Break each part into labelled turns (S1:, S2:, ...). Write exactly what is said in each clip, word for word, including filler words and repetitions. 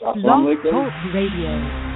S1: Blog
S2: Assalamu alaikum.
S1: Talk Radio.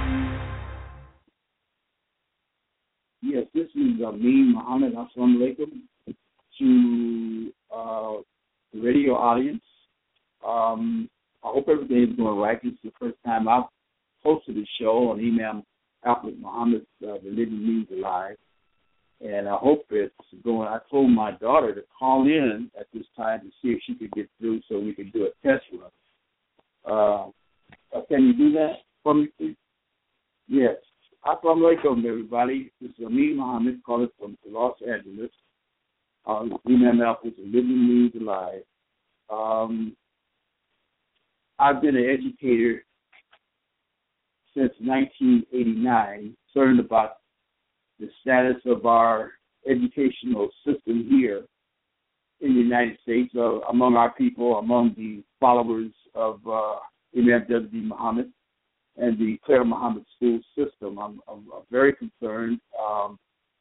S2: Yes, this is uh, me, Muhammad. Assalamu alaikum to uh, the radio audience. Um, I hope everything is going right. This is the first time I've hosted a show on Imam Alfred Muhammad's uh, The Living Means Alive. And I hope it's going. I told my daughter to call in at this time to see if she could get through so we could do a test run. Uh, uh, can you do that for me, please? Yes. Assalamu alaikum, everybody. This is Amin Muhammad calling from Los Angeles. Um, Imam Alfred's The Living Means Alive. Um, I've been an educator since nineteen eighty-nine, concerned about the status of our educational system here in the United States, uh, among our people, among the followers of uh, Imam W D Muhammad and the Claire Muhammad school system. I'm, I'm, I'm very concerned. Um,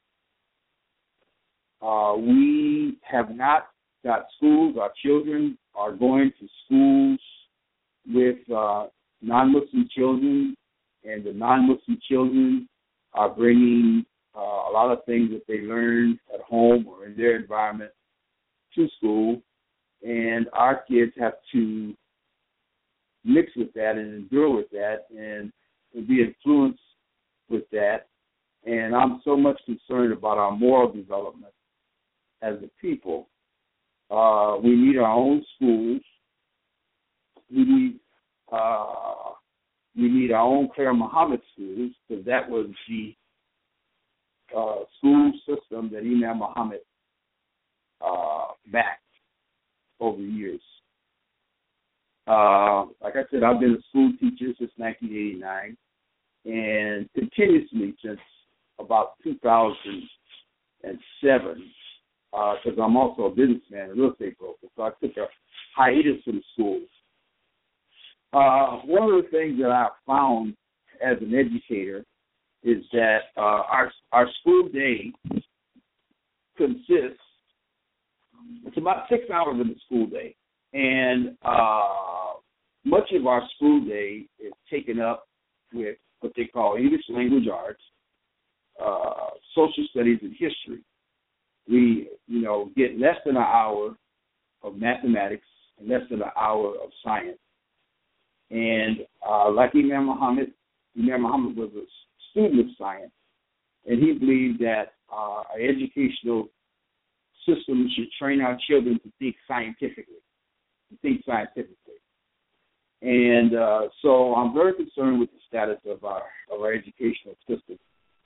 S2: uh, we have not got schools. Our children are going to schools with uh, non-Muslim children, and the non-Muslim children are bringing uh, a lot of things that they learn at home or in their environment to school, and our kids have to mix with that and endure with that and, and be influenced with that. And I'm so much concerned about our moral development as a people. Uh, we need our own schools. We need uh, we need our own Claire Muhammad schools, because that was the uh, school system that Imam Muhammad uh, backed over the years. Uh, like I said, I've been a school teacher since nineteen eighty-nine, and continuously since about two thousand seven, because uh, I'm also a businessman, a real estate broker, so I took a hiatus from the schools. Uh, one of the things that I've found as an educator is that uh, our our school day consists, it's about six hours in the school day, and uh, much of our school day is taken up with what they call English language arts, uh, social studies, and history. We, you know, get less than an hour of mathematics and less than an hour of science. And uh, like Imam Muhammad, Imam Muhammad was a student of science, and he believed that uh, our educational system should train our children to think scientifically, to think scientifically. And uh, so I'm very concerned with the status of our of our educational system.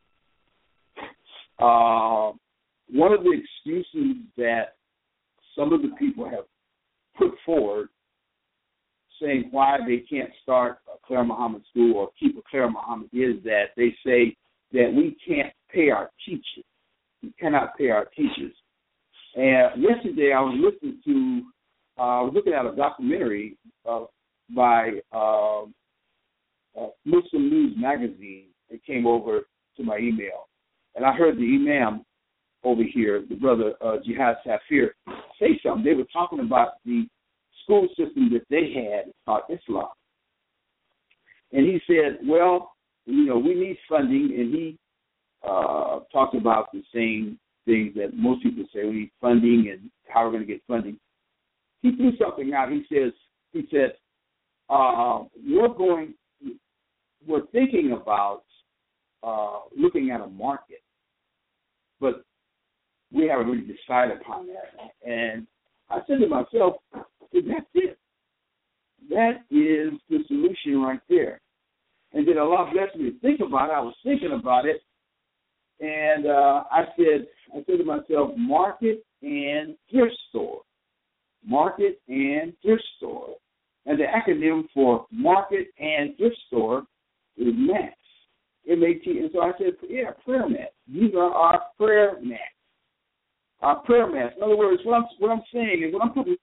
S2: Uh, one of the excuses that some of the people have put forward, saying why they can't start a Claire Muhammad school or keep a Claire Muhammad, is that they say that we can't pay our teachers. We cannot pay our teachers. And yesterday I was listening to, uh, I was looking at a documentary uh, by uh, uh, Muslim News Magazine. It came over to my email. And I heard the Imam over here, the brother uh, Jihad Safir, say something. They were talking about the school system that they had taught Islam. And he said, well, you know, we need funding. And he uh, talked about the same things that most people say, we need funding and how we're going to get funding. He threw something out. He says, he said, uh, we're going, we're thinking about uh, looking at a market, but we haven't really decided upon that. And I said to myself, that's it. That is the solution right there. And then Allah blessed me to think about it. I was thinking about it, and uh, I said, I said to myself, market and thrift store. Market and thrift store. And the acronym for market and thrift store is MATS. M A T. And so I said, yeah, prayer mats. These are our prayer mats. Our prayer mats. In other words, what I'm, what I'm saying is, what I'm putting.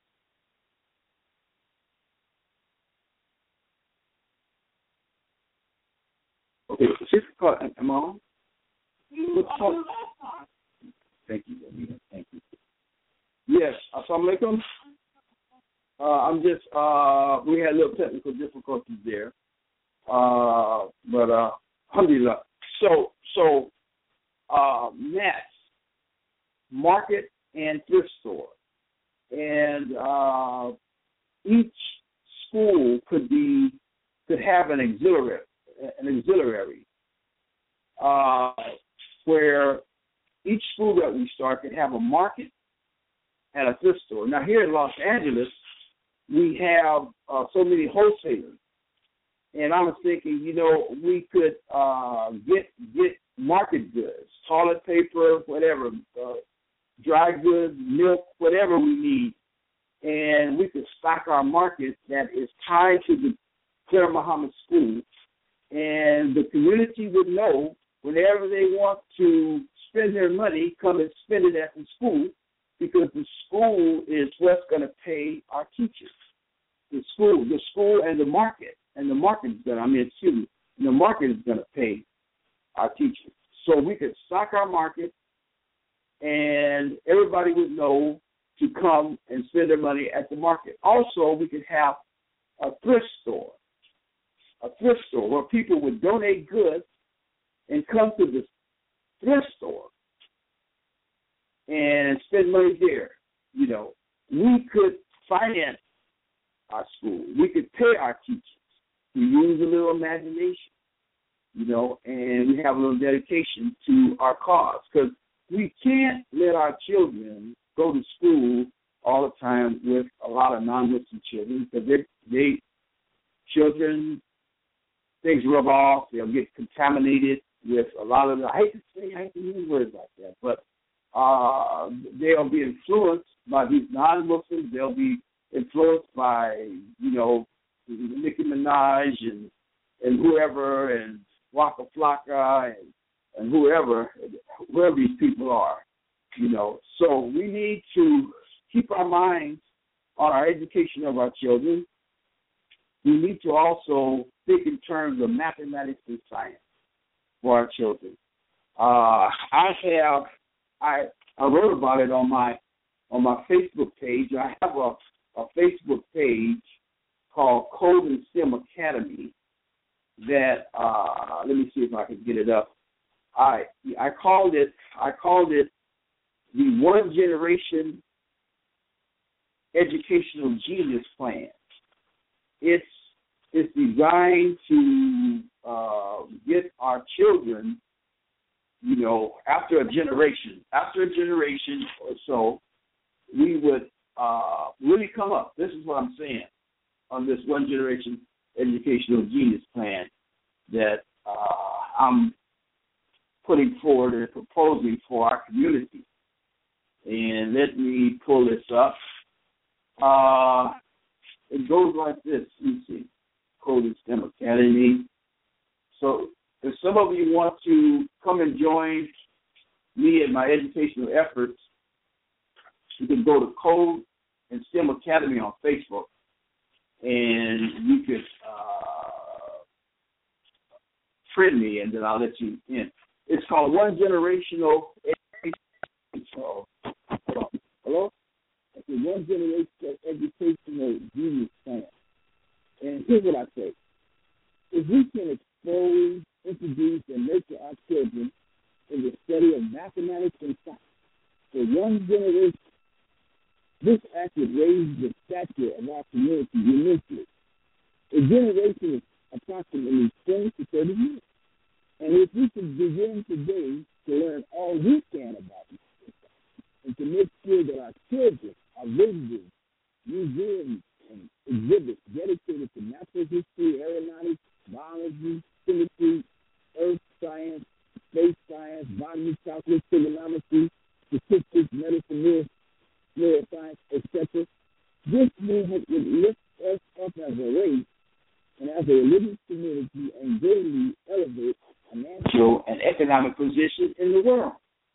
S2: Okay, sister call. Am I on? Thank you, Anita. Thank you. Yes. Assalamu alaikum. Uh, I'm just, uh, we had a little technical difficulties there. Uh, but, uh, alhamdulillah. So, so, uh, Nats, market and thrift store. And, uh, each school could be, could have an auxiliary, an auxiliary, uh, where each school that we start could have a market and a thrift store. Now, here in Los Angeles, we have uh, so many wholesalers. And I was thinking, you know, we could uh, get get market goods, toilet paper, whatever, uh, dry goods, milk, whatever we need. And we could stock our market that is tied to the Claire Muhammad School. And the community would know whenever they want to spend their money, come and spend it at the school, because the school is what's going to pay our teachers. The school, the school and the market. And the market is going to, I mean, excuse me, the market is going to pay our teachers. So we could stock our market, and everybody would know to come and spend their money at the market. Also, we could have a thrift store, a thrift store where people would donate goods and come to the thrift store and spend money there. You know, we could finance our school. We could pay our teachers. We use a little imagination, you know, and we have a little dedication to our cause, because we can't let our children go to school all the time with a lot of non-Muslim children, because they, they children, things rub off, they'll get contaminated with a lot of the, I hate to say, I hate to use words like that, but uh, they'll be influenced by these non-Muslims. They'll be influenced by, you know, Nicki Minaj and, and whoever, and Waka Flocka and, and whoever, whoever these people are, you know. So we need to keep our minds on our education of our children. We need to also think in terms of mathematics and science for our children. Uh, I have, I I wrote about it on my on my Facebook page. I have a, a Facebook page called Code and STEM Academy that, uh, let me see if I can get it up. I I called it I called it the One Generation Educational Genius Plan. It's it's designed to uh, get our children, you know, after a generation, after a generation or so, we would uh, really come up. This is what I'm saying on this One Generation Educational Genius Plan that uh, I'm putting forward and proposing for our community. And let me pull this up. Uh, it goes like this. Let me see. Code and STEM Academy. So if some of you want to come and join me in my educational efforts, you can go to Code and STEM Academy on Facebook, and you could uh, friend me, and then I'll let you in. It's called One Generational Education. So, hello? It's a One Generational Educational Genius Plan. And here's what I say. If we can expose, introduce, and nurture our children in the study of mathematics and science for one generation, this act would raise the stature of our community immensely. A generation is approximately twenty to thirty years. And if we could begin today to learn all we can about it, and to make sure that our children are visiting museums and exhibits dedicated to natural history, aeronautics, biology, chemistry, earth science, space science, botany, calculus, trigonometry, statistics, medicine, neuroscience, et cetera, this movement would lift us up as a race and as a living community and greatly elevate our financial and economic position in the world.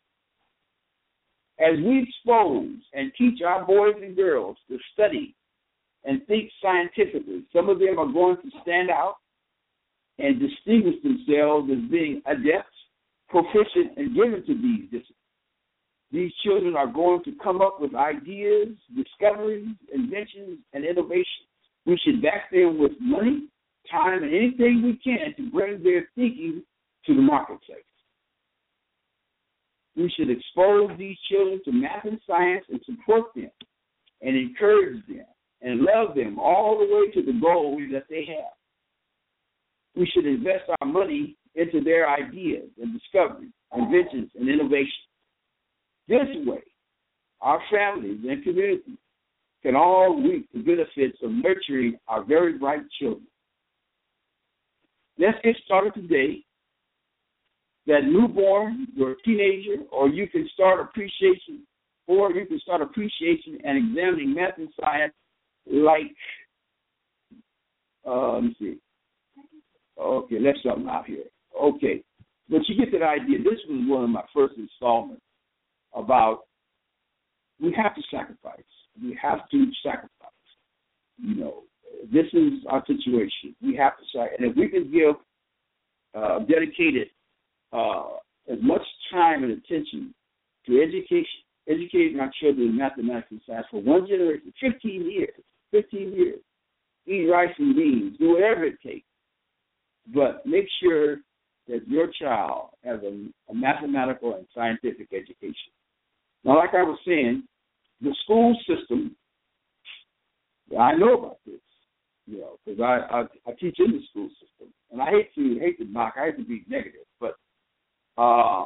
S2: As we expose and teach our boys and girls to study and think scientifically, some of them are going to stand out and distinguish themselves as being adept, proficient, and given to these disciplines. These children are going to come up with ideas, discoveries, inventions, and innovations. We should back them with money, time, and anything we can to bring their thinking to the marketplace. We should expose these children to math and science and support them and encourage them and love them all the way to the goals that they have. We should invest our money into their ideas and discoveries, inventions, and innovations. This way, our families and communities can all reap the benefits of nurturing our very bright children. Let's get started today. That newborn, your teenager, or you can start appreciation, or you can start appreciation and examining math and science like, uh, let me see. Okay, let's something out here. Okay, but you get that idea. This was one of my first installments about we have to sacrifice. We have to sacrifice. You know, this is our situation. We have to sacrifice. And if we can give uh, dedicated uh, as much time and attention to education, educating our children in mathematics and science for one generation, fifteen years, fifteen years, eat rice and beans, do whatever it takes. But make sure that your child has a, a mathematical and scientific education. Now, like I was saying, the school system, I know about this, you know, because I, I, I teach in the school system. And I hate to hate to knock, I hate to be negative, but uh,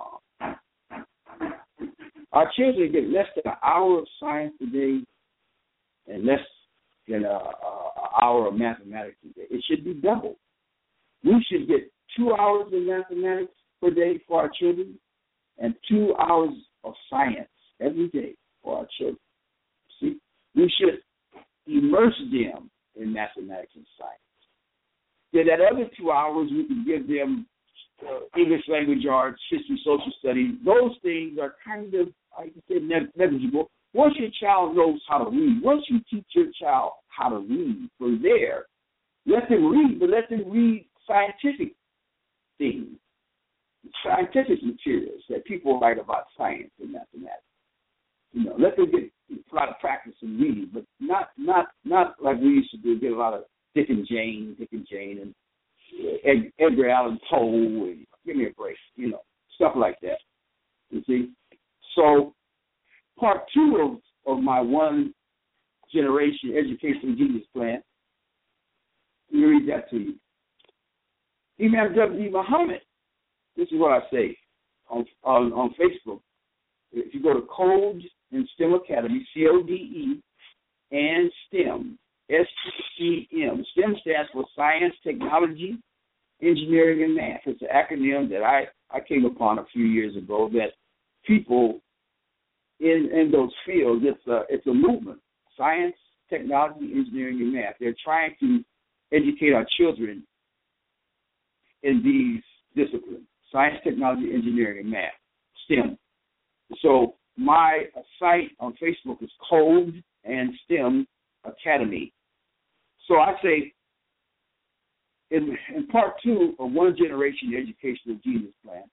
S2: our children get less than an hour of science a day and less than an hour of mathematics a day. It should be doubled. We should get two hours of mathematics per day for our children and two hours of science every day for our children. See, we should immerse them in mathematics and science. Then that other two hours, we can give them uh, English language arts, history, social studies. Those things are kind of, I can say, negligible. Once your child knows how to read, once you teach your child how to read, from there, let them read, but let them read scientific things, scientific materials that people write about science and mathematics. You know, let them get a lot of practice in reading, but not not not like we used to do, get a lot of Dick and Jane, Dick and Jane, and Ed, Edgar Allan Poe, and give me a break, you know, stuff like that. You see? So part two of, of my one generation education genius plan, let me read that to you. Imam W. Muhammad, this is what I say on, on, on Facebook. If you go to Code and STEM Academy, C O D E, and STEM, S T E M. STEM stands for Science, Technology, Engineering, and Math. It's an acronym that I, I came upon a few years ago that people in, in those fields, it's a, it's a movement. Science, Technology, Engineering, and Math. They're trying to educate our children in these disciplines, science, technology, engineering, and math, STEM. So my site on Facebook is Code and STEM Academy. So I say in, in part two of One Generation Educational Genius Plan,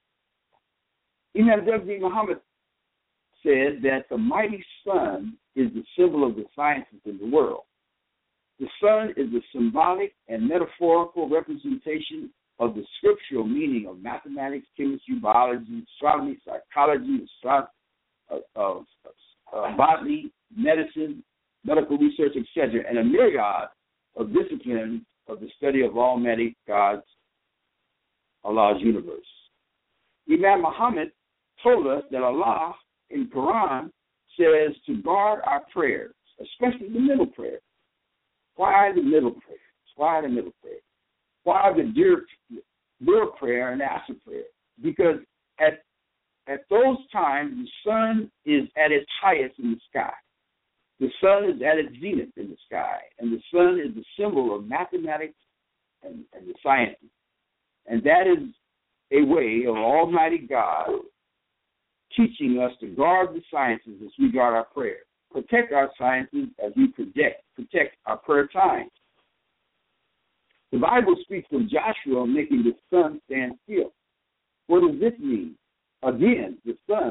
S2: Imam W. Muhammad said that the mighty sun is the symbol of the sciences in the world. The sun is the symbolic and metaphorical representation of the scriptural meaning of mathematics, chemistry, biology, astronomy, psychology, astro- uh, uh, uh, botany, medicine, medical research, et cetera, and a myriad of disciplines of the study of Almighty God's, Allah's universe. Imam Muhammad told us that Allah in Quran says to guard our prayers, especially the middle prayer. Why the middle prayers? Why the middle prayer? Why the dear, dear prayer and after prayer? Because at at those times, the sun is at its highest in the sky. The sun is at its zenith in the sky. And the sun is the symbol of mathematics and, and the sciences. And that is a way of Almighty God teaching us to guard the sciences as we guard our prayer. Protect our sciences as we protect, protect our prayer time. The Bible speaks of Joshua making the sun stand still. What does this mean? Again, the sun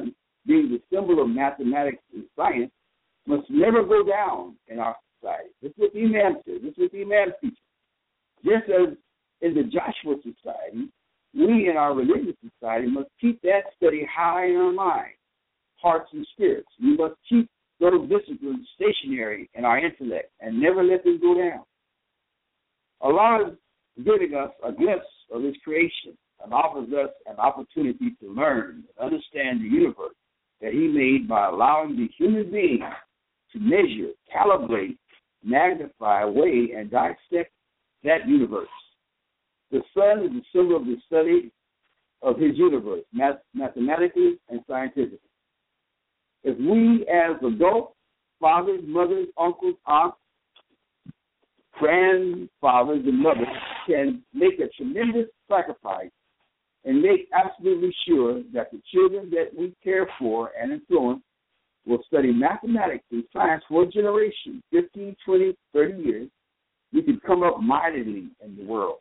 S2: being the symbol of mathematics and science, must never go down in our society. This is what the Imam says. This is what the Imam teaches. Just as in the Joshua society, we in our religious society must keep that study high in our mind, hearts, and spirits. We must keep those disciplines stationary in our intellect and never let them go down. Allah is giving us a glimpse of His creation and offers us an opportunity to learn and understand the universe that He made by allowing the human being to measure, calibrate, magnify, weigh, and dissect that universe. The sun is the symbol of the study of His universe, math- mathematically and scientifically. If we as adults, fathers, mothers, uncles, aunts, grandfathers, and mothers can make a tremendous sacrifice and make absolutely sure that the children that we care for and influence will study mathematics and science for a generation, fifteen, twenty, thirty years, we can come up mightily in the world.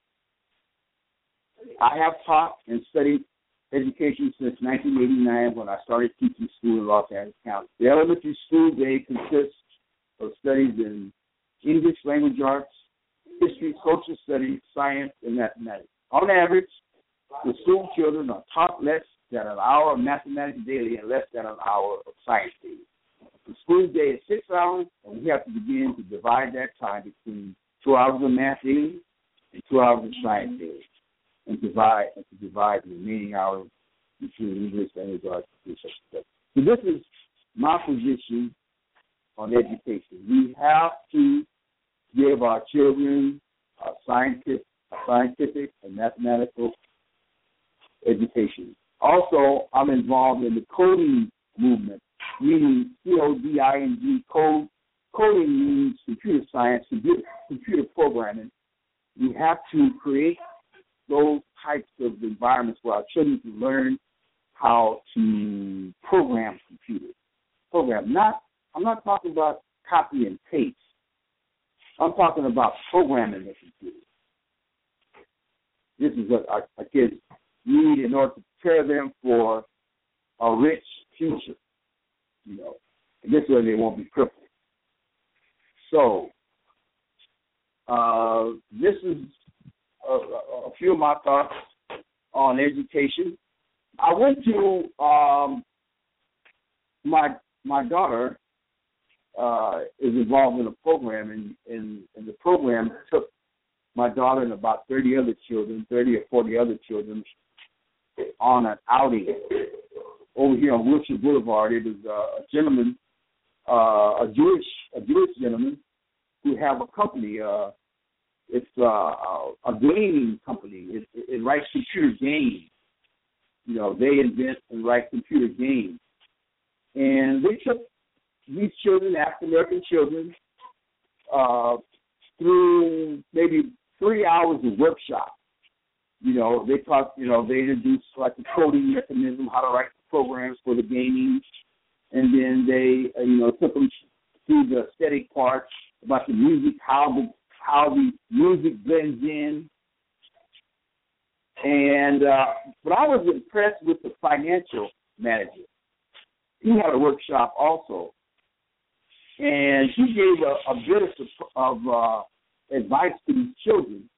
S2: I have taught and studied education since nineteen eighty-nine when I started teaching school in Los Angeles County. The elementary school day consists of studies in English language arts, history, social studies, science, and mathematics. On average, the school children are taught less than an hour of mathematics daily and less than an hour of science daily. The school day is six hours, and we have to begin to divide that time between two hours of math daily and two hours of science daily, and divide and to divide the remaining hours between English language arts and social studies. So this is my position on education. We have to give our children a scientific, a scientific and mathematical education. Also, I'm involved in the coding movement, meaning C O D I N G, code. Coding means computer science, computer, computer programming. We have to create those types of environments where our children can learn how to program computers. Program, not, I'm not talking about copy and paste. I'm talking about programming the computer. This is what our, our kids need in order to prepare them for a rich future, you know. And this way they won't be crippled. So, uh, this is a, a few of my thoughts on education. I went to um, my my daughter uh, is involved in a program, and, and, and the program took my daughter and about thirty other children, thirty or forty other children, on an outing over here on Wilshire Boulevard. It was uh, a gentleman, uh, a Jewish a Jewish gentleman who have a company. Uh, it's uh, a gaming company. It, it, it writes computer games. You know, they invent and write computer games. And they took these children, African American children, uh, through maybe three hours of workshop. You know, they taught, you know, they introduced like the coding mechanism, how to write the programs for the gaming, and then they, uh, you know, took them through the aesthetic part about the music, how the how the music blends in. And uh, but I was impressed with the financial manager. He had a workshop also, and he gave a, a bit of, of uh, advice to these children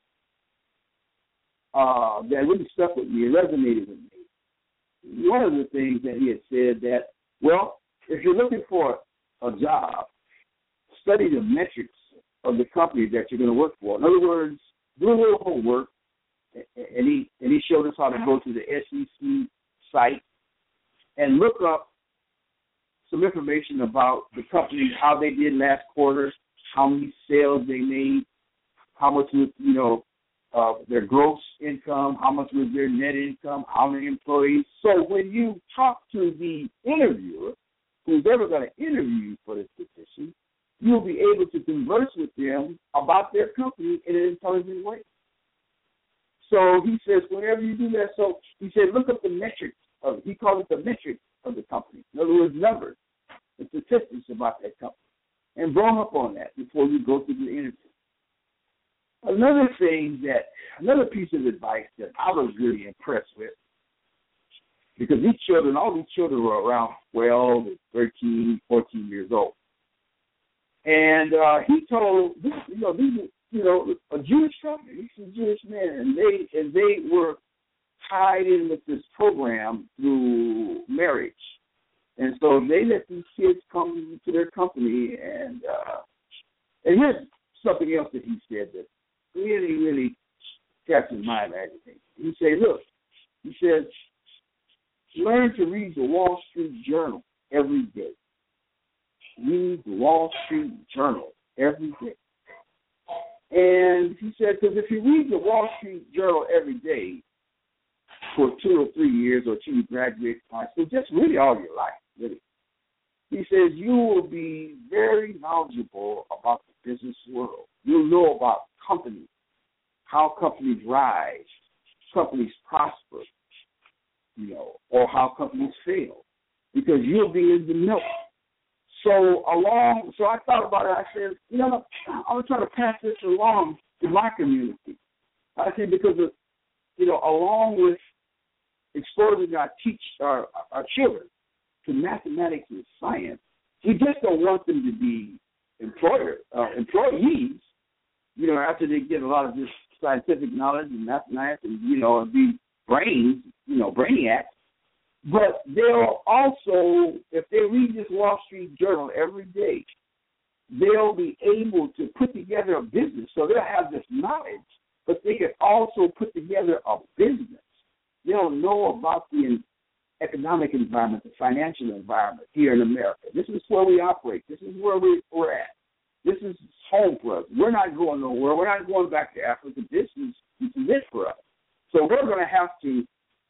S2: uh, that really stuck with me, resonated with me. One of the things that he had said that, well, if you're looking for a job, study the metrics of the company that you're going to work for. In other words, do a little homework. And he and he showed us how to go to the S E C site and look up some information about the company, how they did last quarter, how many sales they made, how much was, you know, uh, their gross income, how much was their net income, how many employees. So when you talk to the interviewer, who's ever going to interview you for this position, you'll be able to converse with them about their company in an intelligent way. So he says, whenever you do that, so he said, look up the metrics of, he called it the metrics of the company. In other words, numbers and statistics about that company. And bone up on that before you go through the interview. Another thing that, another piece of advice that I was really impressed with, because these children, all these children were around twelve, thirteen, fourteen years old. And uh, he told, you know, these, you know, a Jewish family, these are Jewish men, and they and they were tied in with this program through marriage. And so they let these kids come to their company, and uh, and here's something else that he said that really, really captured my imagination. He said, look, he says, learn to read the Wall Street Journal every day. Read the Wall Street Journal every day. And he said, because if you read the Wall Street Journal every day for two or three years or till you graduate from high school, just really all your life, really, he says you will be very knowledgeable about the business world. You'll know about companies, how companies rise, companies prosper, you know, or how companies fail, because you'll be in the know. So along, so I thought about it. I said, you know, I'm trying to pass this along to my community. I said because, of, you know, along with exposing our teach our, our children to mathematics and science, we just don't want them to be employer uh, employees. You know, after they get a lot of this scientific knowledge and mathematics, and you know, and be brains, you know, brainiacs. But they'll also, if they read this Wall Street Journal every day, they'll be able to put together a business. So they'll have this knowledge, but they can also put together a business. They'll know about the economic environment, the financial environment here in America. This is where we operate. This is where we, we're at. This is home for us. We're not going nowhere. We're not going back to Africa. This is, this is it for us. So we're going to have to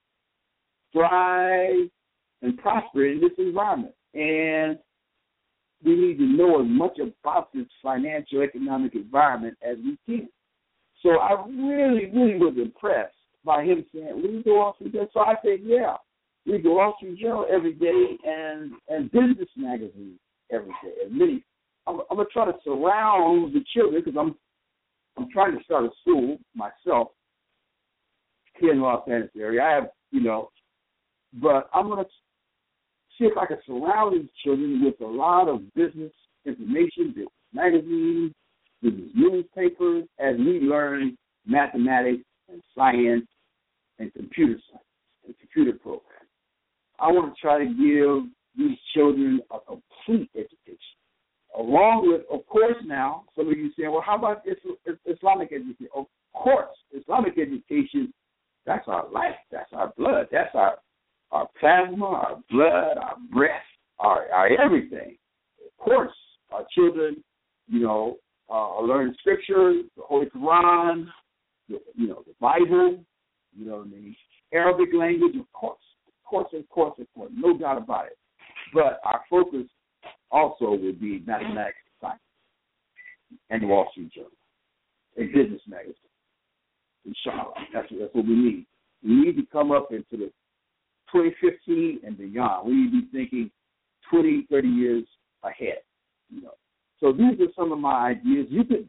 S2: thrive and prosper in this environment. And we need to know as much about this financial economic environment as we can. So I really, really was impressed by him saying, read the Wall Street Journal. So I said, yeah, read the Wall Street Journal every day and, and business magazines every day. And many, I'm, I'm going to try to surround the children because I'm, I'm trying to start a school myself here in the Los Angeles area. I have, you know, but I'm going to see if I can surround these children with a lot of business information, business magazines, business newspapers, as we learn mathematics and science and computer science and computer programs. I want to try to give these children a complete education, along with, of course, now, some of you say, well, how about this Islamic education? Of course, Islamic education, that's our life, that's our blood, that's our our plasma, our blood, our breath, our, our everything. Of course, our children, you know, uh, learn Scripture, the Holy Quran, the, you know, the Bible, you know, the Arabic language, of course, of course, of course, of course, no doubt about it. But our focus also would be mathematics and science and the Wall Street Journal and business magazine. Inshallah, that's, that's what we need. We need to come up into the twenty fifteen and beyond. We need to be thinking twenty, thirty years ahead. You know. So these are some of my ideas. You could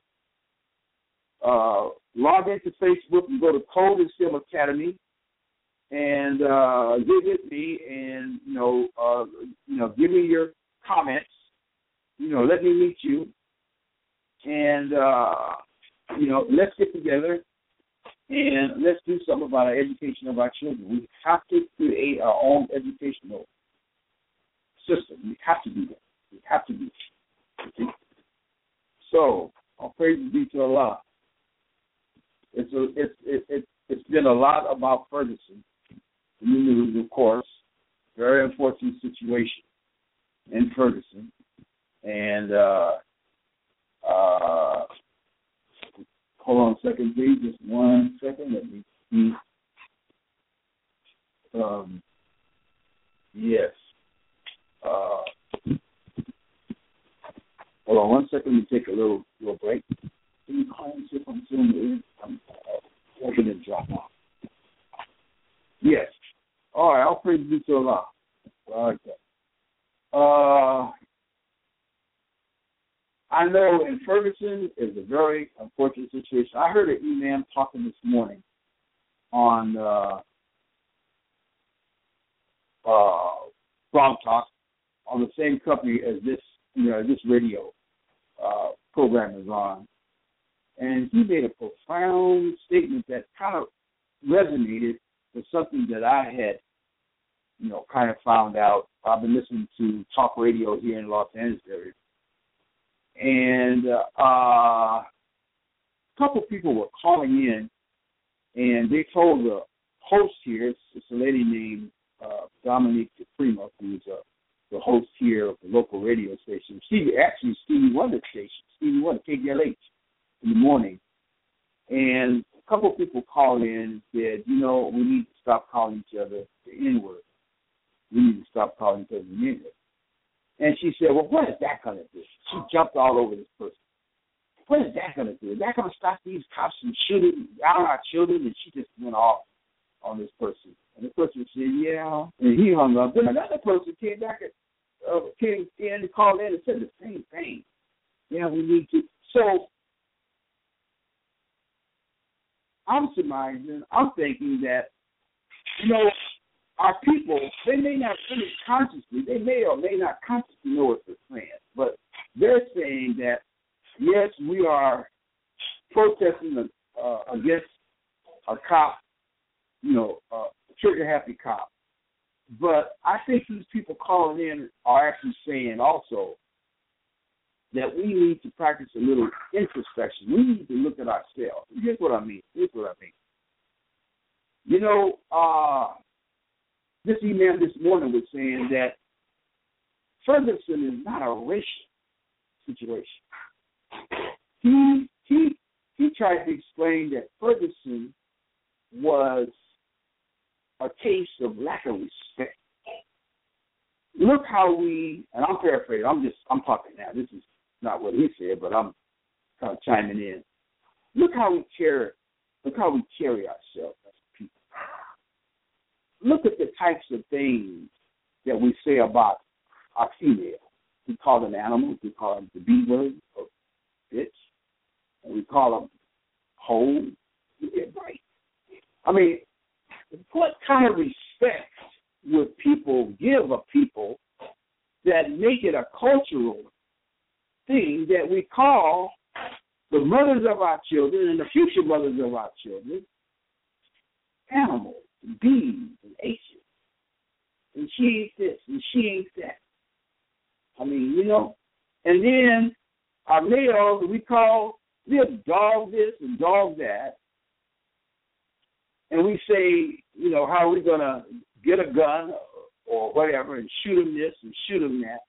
S2: uh, log into Facebook and go to Code and STEM Academy and uh, visit me and, you know, uh, you know, give me your comments. You know, let me meet you. And, uh, you know, let's get together. And let's do something about our education of our children. We have to create our own educational system. We have to do that. We have to do that. Okay? So, all praise be to Allah. It's a, it's it, it, it's been a lot about Ferguson. The news, of course, very unfortunate situation in Ferguson, and uh, uh. Hold on a second, please. Just one second. Let me see. Um, yes. Uh, hold on one second. Let me take a little little break. Can you call and see if I'm Zoom? I'm hoping to drop off. Yes. All right. I'll praise you to Allah. All right. Uh, I know in Ferguson is a very unfortunate situation. I heard an imam talking this morning on uh, uh, Blog Talk on the same company as this, you know, this radio uh, program is on. And he made a profound statement that kind of resonated with something that I had, you know, kind of found out. I've been listening to talk radio here in Los Angeles area. And uh, a couple people were calling in, and they told the host here, it's, it's a lady named uh, Dominique DePrima, who's uh, the host here of the local radio station. She actually Stevie Wonder station, Stevie Wonder, K D L H, in the morning. And a couple people called in and said, you know, we need to stop calling each other the N-word. We need to stop calling each other the N-word. And she said, well, what is that going to do? She jumped all over this person. What is that going to do? Is that going to stop these cops from shooting down our children? And she just went off on this person. And the person said, yeah. And he hung up. Then another person came back and uh, came in and called in and said the same thing. Yeah, we need to. So I'm surmising, I'm thinking that, you know, our people, they may not really consciously, they may or may not consciously know what they're saying, but they're saying that, yes, we are protesting uh, against a cop, you know, a trigger-happy cop. But I think these people calling in are actually saying also that we need to practice a little introspection. We need to look at ourselves. Here's what I mean. Here's what I mean. You know, uh, this email this morning was saying that Ferguson is not a racial situation. He he he tried to explain that Ferguson was a case of lack of respect. Look how we, and I'm paraphrasing, I'm just, I'm talking now. This is not what he said, but I'm kind of chiming in. Look how we carry, look how we carry ourselves as people. Look at the types of things that we say about our female. We call them animals. We call them the B word or bitch. And we call them hoe. You get right. I mean, what kind of respect would people give a people that make it a cultural thing that we call the mothers of our children and the future mothers of our children animals, and bees, and H's. And she ain't this, and she ain't that. I mean, you know, and then our males, we call, we'll dog this and dog that. And we say, you know, how are we going to get a gun or, or whatever and shoot them this and shoot them that?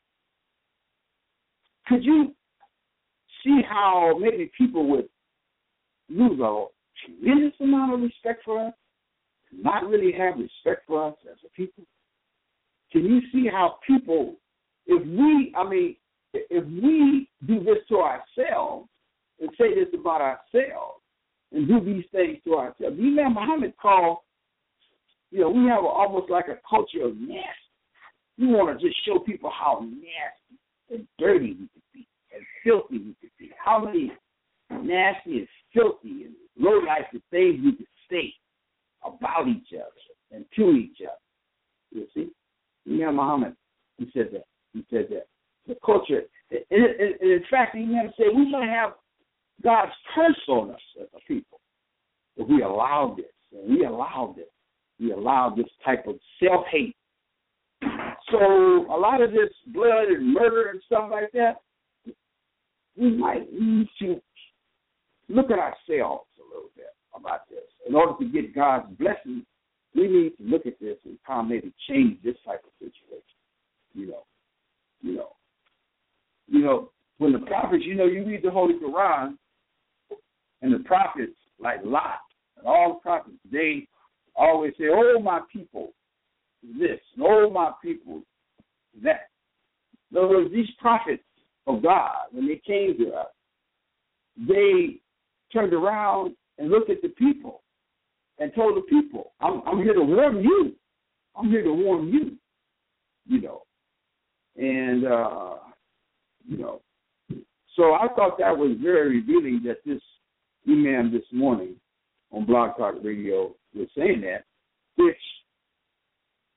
S2: Could you see how maybe people would lose a tremendous amount of respect for us, not really have respect for us as a people? Can you see how people, if we, I mean, if we do this to ourselves and say this about ourselves and do these things to ourselves, you know, Muhammad called, you know, we have a, almost like a culture of nasty. We want to just show people how nasty and dirty we could be and filthy we could be. How many nasty and filthy and low-life things we could say about each other and to each other. You see? Imam Muhammad, he said that. He said that. The culture, and, and, and in fact, he never said we're going to have God's curse on us as a people if we allow this. And we allow this. We allow this type of self-hate. So a lot of this blood and murder and stuff like that, we might need to look at ourselves a little bit about this. In order to get God's blessing, we need to look at this and how maybe change this type of situation. You know, you know, you know, when the prophets, you know, you read the Holy Quran, and the prophets like Lot and all the prophets, they always say, "Oh my people, this, and oh my people, that." In other words, these prophets of God, when they came to us, they turned around and looked at the people and told the people, I'm, I'm here to warn you. I'm here to warn you, you know. And, uh, you know, so I thought that was very revealing that this imam this morning on Blog Talk Radio was saying that, which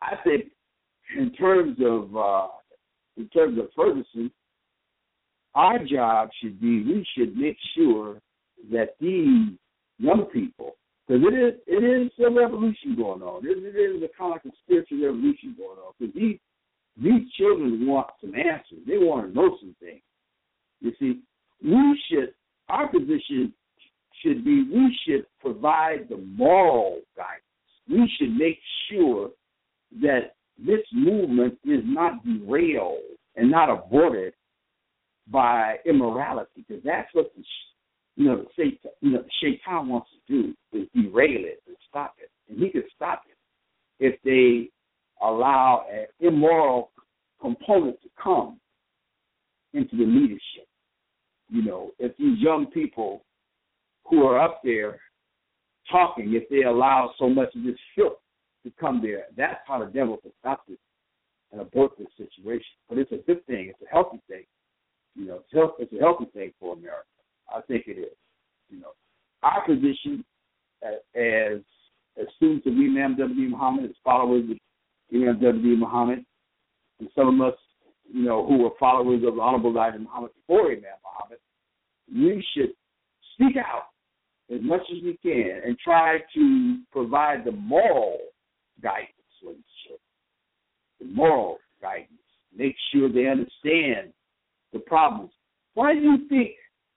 S2: I think in terms of uh, in terms of Ferguson, our job should be we should make sure that these young people, because it is it is a revolution going on. It, it is a kind of like a spiritual revolution going on. Because these these children want some answers. They want to know some things. You see, we should our position should be we should provide the moral guidance. We should make sure that this movement is not derailed and not aborted by immorality, because that's what the you know the Satan, you know the Shaitan wants to do, is derail it and stop it, and he can stop it if they allow an immoral component to come into the leadership. You know, if these young people who are up there talking, if they allow so much of this filth to come there, that's how the devil can stop this and abort this situation. But it's a good thing. It's a healthy thing. You know, it's, health, it's a healthy thing for America. I think it is. You know, our position as as, as students of Imam W. Muhammad, as followers of Imam W. Muhammad, and some of us, you know, who are followers of the Honorable Elijah Muhammad before Imam Muhammad, we should speak out as much as we can and try to provide the moral guidance for these children, the moral guidance. Make sure they understand the problems. Why do you think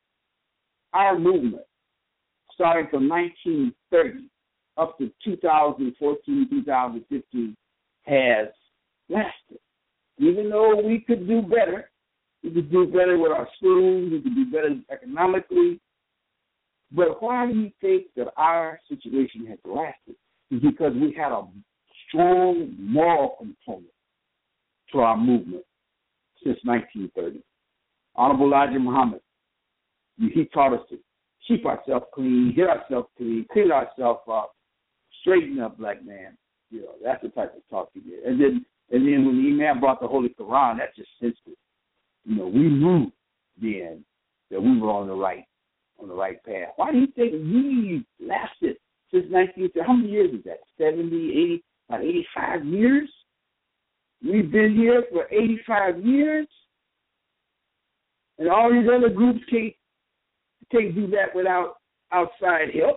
S2: our movement, starting from nineteen thirty up to two thousand fourteen, two thousand fifteen, has lasted? Even though we could do better, we could do better with our schools, we could do better economically, but why do you think that our situation has lasted? It's because we had a strong moral component to our movement since nineteen thirty. Honorable Elijah Muhammad, he taught us to keep ourselves clean, get ourselves clean, clean ourselves up, straighten up, black man. You know, that's the type of talk he did. And then, and then when the Imam brought the Holy Quran, that just cinched it. You know, we knew then that we were on the right, on the right path. Why do you think we lasted since nineteen thirty? How many years is that? seventy, eighty, about eighty-five years? We've been here for eighty-five years, and all these other groups can't can't do that without outside help.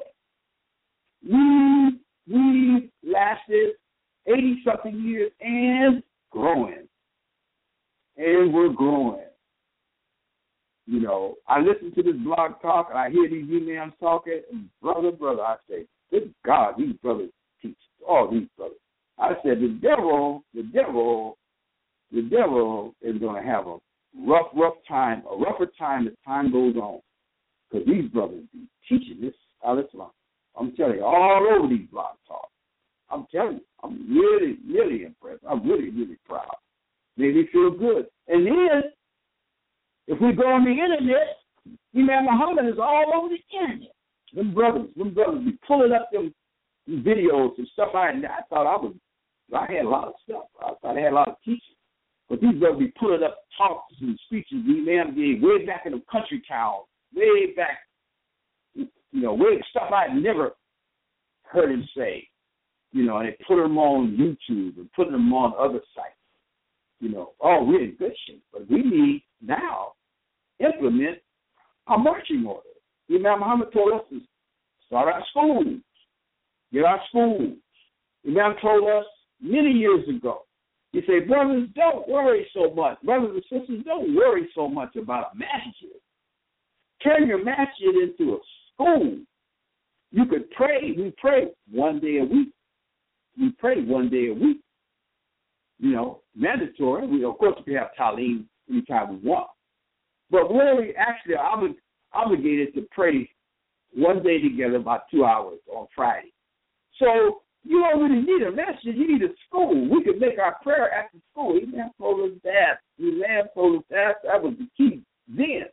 S2: We we lasted eighty something years and growing, and we're growing. You know, I listen to this blog talk and I hear these imams talking, and brother, brother, I say, good God, these brothers teach, all these brothers. I said, the devil, the devil, the devil is going to have a rough, rough time, a rougher time as time goes on, because these brothers be teaching this al-Islam. I'm telling you, all over these blog talks. I'm telling you, I'm really, really impressed. I'm really, really proud. Made me feel good. And then, if we go on the internet, Imam Muhammad is all over the internet. Them brothers, them brothers be pulling up them videos and stuff like that. I thought I was, I had a lot of stuff. I thought I had a lot of teaching. But these brothers be pulling up talks and speeches the Imam gave way back in the country towns, way back, you know, way stuff I never heard him say. You know, and they put them on YouTube and put them on other sites. You know, oh, we're in good shape, but we need now implement our marching order. Imam Muhammad told us to start our schools, get our schools. Imam told us many years ago, he said, brothers, don't worry so much. Brothers and sisters, don't worry so much about a masjid. Turn your masjid into a school. You could pray. We pray one day a week. We pray one day a week. You know, mandatory. We, of course, we have talim anytime we want. But we're actually oblig- obligated to pray one day together about two hours on Friday. So you don't really need a masjid. You need a school. We could make our prayer after school. Imam told us that. Imam told us that. That was the key then.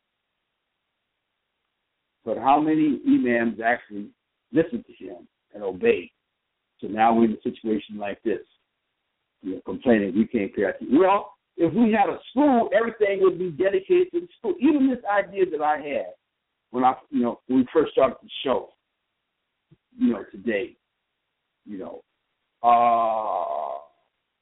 S2: But how many imams actually listened to him and obeyed? So now we're in a situation like this. You know, complaining we can't pray after. Well, if we had a school, everything would be dedicated to the school. Even this idea that I had when I, you know, when we first started the show, you know, today, you know, uh,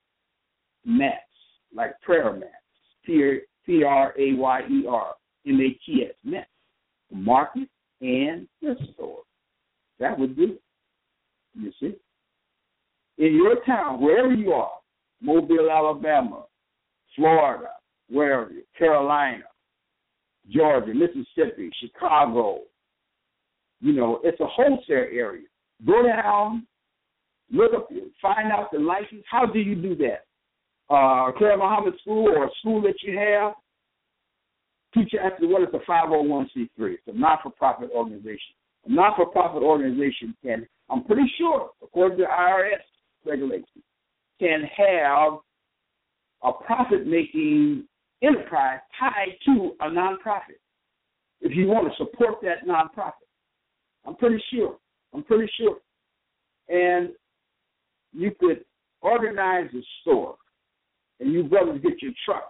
S2: mats, like prayer mats, P R A Y E R M A T S, mats, market and thrift store. That would do it, you see. In your town, wherever you are, Mobile, Alabama, Florida, wherever, Carolina, Georgia, Mississippi, Chicago, you know, it's a wholesale area. Go down, look up, find out the license. How do you do that? Uh, Claire Muhammad School or a school that you have, teacher after what is a five oh one c three. It's a not-for-profit organization. A not-for-profit organization can, I'm pretty sure, according to the I R S regulations, can have a profit-making enterprise tied to a nonprofit if you want to support that nonprofit. I'm pretty sure. I'm pretty sure. And you could organize a store, and you brothers get your trucks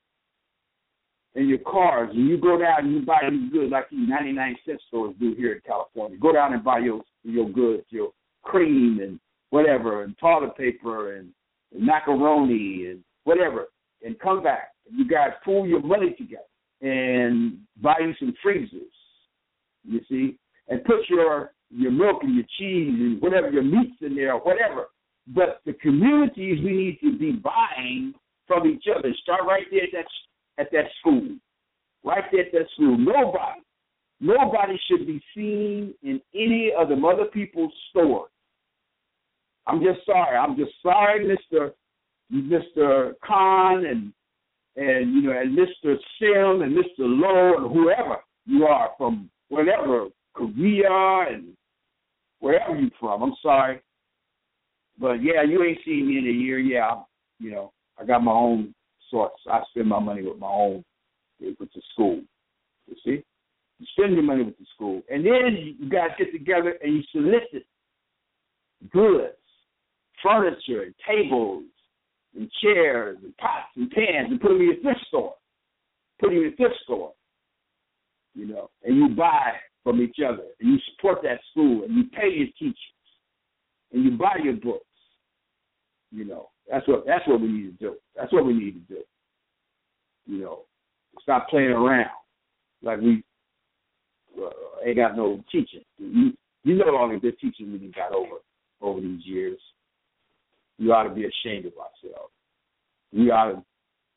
S2: and your cars, and you go down and you buy these goods like these ninety-nine cent stores do here in California. Go down and buy your your goods, your cream and whatever, and toilet paper and, and macaroni and whatever, and come back. You guys pool your money together and buy you some freezers, you see, and put your your milk and your cheese and whatever, your meats in there or whatever. But the communities we need to be buying from each other. Start right there at that, at that school. Right there at that school. Nobody, nobody should be seen in any of the other people's stores. I'm just sorry. I'm just sorry, Mister Mister Khan and and you know and Mister Sim and Mister Lowe and whoever you are from wherever, Korea and wherever you're from. I'm sorry. But, yeah, you ain't seen me in a year. Yeah, you know, I got my own source. I spend my money with my own, with the school. You see? You spend your money with the school. And then you guys get together and you solicit goods, furniture, and tables, and chairs, and pots, and pans, and put them in your thrift store. Put them in your thrift store, you know, and you buy from each other, and you support that school, and you pay your teachers. And you buy your books, you know. That's what that's what we need to do. That's what we need to do. You know, stop playing around like we uh, ain't got no teaching. You, you know all the good teaching we got over over these years. We ought to be ashamed of ourselves. We ought to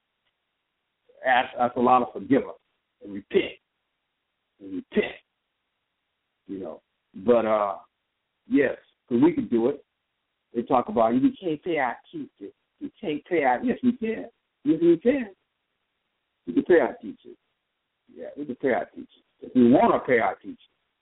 S2: ask ask Allah to forgive us and repent and repent. You know, but uh, yes. Because we can do it. They talk about, we can't pay our teachers. We can't pay our, yes, we can. Yes, we can. We can pay our teachers. Yeah, we can pay our teachers. If we want to pay our teachers,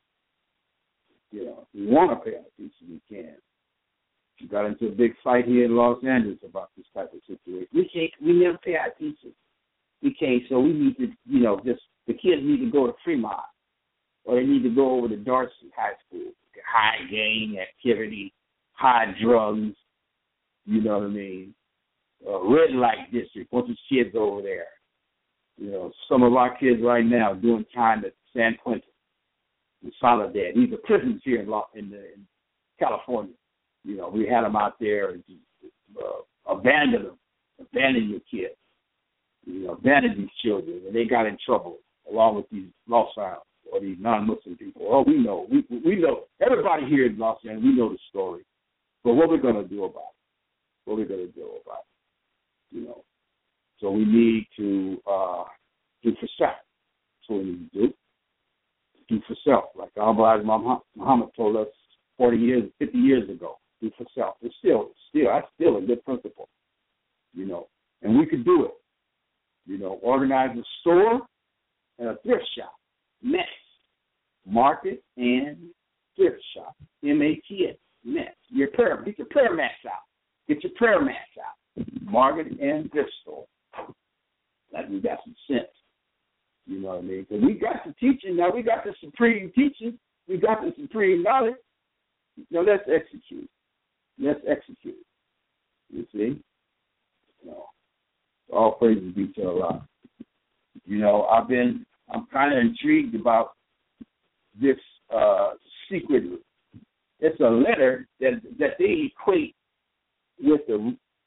S2: you know, if we want to pay our teachers, we can. We got into a big fight here in Los Angeles about this type of situation. We can't, we never pay our teachers. We can't, so we need to, you know, just, the kids need to go to Fremont, or they need to go over to Dorsey High School. High gang activity, high drugs, you know what I mean? Uh, red light district, bunch of kids over there. You know, some of our kids right now doing time at San Quentin and Soledad. These are prisons here in, in, the, in California. You know, we had them out there and uh, abandon them, abandon your kids, you know, abandon these children, and they got in trouble along with these Los Angeles or these non-Muslim people. Oh, we know. We we know. Everybody here in Los Angeles, we know the story. But what we're going to do about it? What we're going to do about it? You know. So we need to uh, do for self. That's what we need to do. Do for self. Like Al Muhammad told us forty years, fifty years ago. Do for self. It's still, still, that's still a good principle. You know. And we could do it. You know, organize a store and a thrift shop. Mets, market and thrift shop, M A T S, Mets. Your prayer, get your prayer mats out. Get your prayer mats out. Market and thrift store. Like we got some sense. You know what I mean? Because we got the teaching now. We got the supreme teaching. We got the supreme knowledge. Now let's execute. Let's execute. You see? You know, all praises be to Allah. You know, I've been. I'm kind of intrigued about this uh, secret. It's a letter that that they equate with the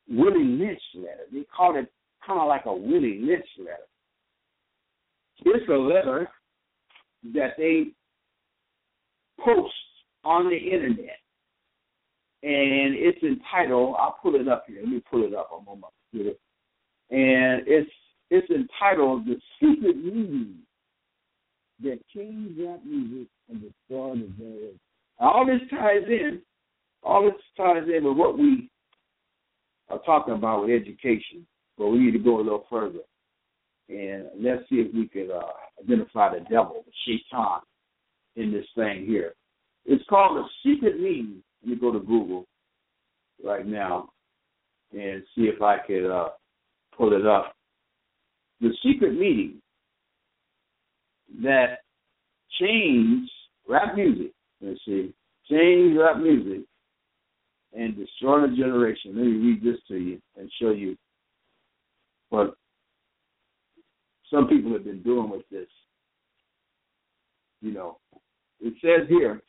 S2: Willie Lynch letter. They called it kind of like a Willie Lynch letter. It's a letter that they post on the internet, and it's entitled, I'll pull it up here. Let me pull it up. I'm on my computer. And it's it's entitled The Secret Meeting That Changed Rap Music and Destroyed the Generation. All this ties in, all this ties in with what we are talking about with education, but we need to go a little further. And let's see if we could uh, identify the devil, the shaitan, in this thing here. It's called The Secret Meeting. Let me go to Google right now and see if I could uh, pull it up. The Secret Meeting that changed rap music. Let's see. Changed rap music and destroyed a generation. Let me read this to you and show you what some people have been doing with this. You know, it says here,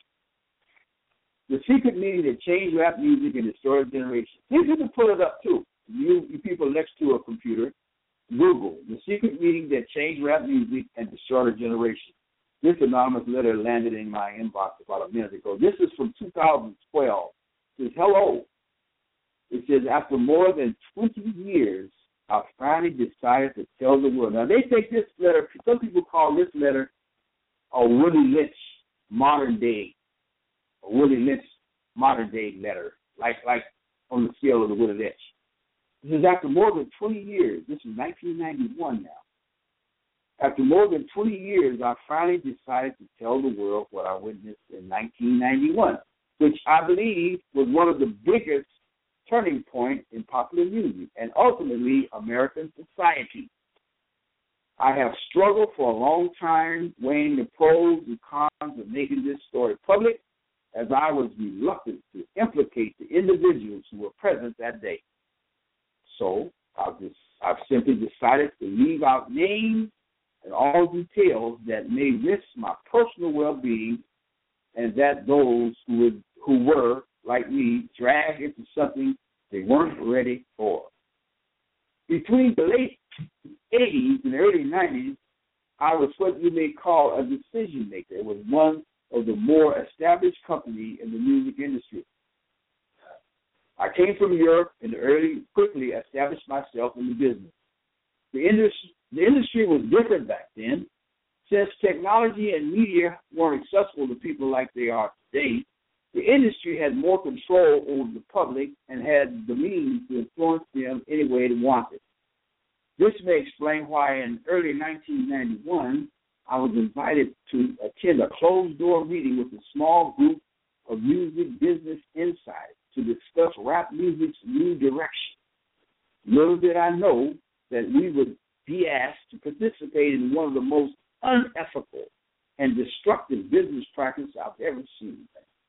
S2: the secret meeting that changed rap music and destroyed a generation. You can pull it up too. You, you people next to a computer, Google the secret meeting that changed rap music and destroyed a generation. This anonymous letter landed in my inbox about a minute ago. This is from two thousand twelve. It says, hello. It says, after more than twenty years, I finally decided to tell the world. Now, they take this letter, some people call this letter a Willie Lynch modern day, a Willie Lynch modern day letter, like like on the scale of the Willie Lynch. This is after more than twenty years. This is nineteen ninety-one now. After more than twenty years, I finally decided to tell the world what I witnessed in nineteen ninety-one, which I believe was one of the biggest turning points in popular music and ultimately American society. I have struggled for a long time weighing the pros and cons of making this story public, as I was reluctant to implicate the individuals who were present that day. So I've, just, I've simply decided to leave out names and all details that may risk my personal well-being and that those who, would, who were, like me, dragged into something they weren't ready for. Between the late eighties and early nineties, I was what you may call a decision maker. It was one of the more established companies in the music industry. I came from Europe and early quickly established myself in the business. The industry, the industry was different back then. Since technology and media weren't accessible to people like they are today, the industry had more control over the public and had the means to influence them any way they wanted. This may explain why in early nineteen ninety-one, I was invited to attend a closed-door meeting with a small group of music business insiders to discuss rap music's new direction. Little did I know that we would be asked to participate in one of the most unethical and destructive business practices I've ever seen.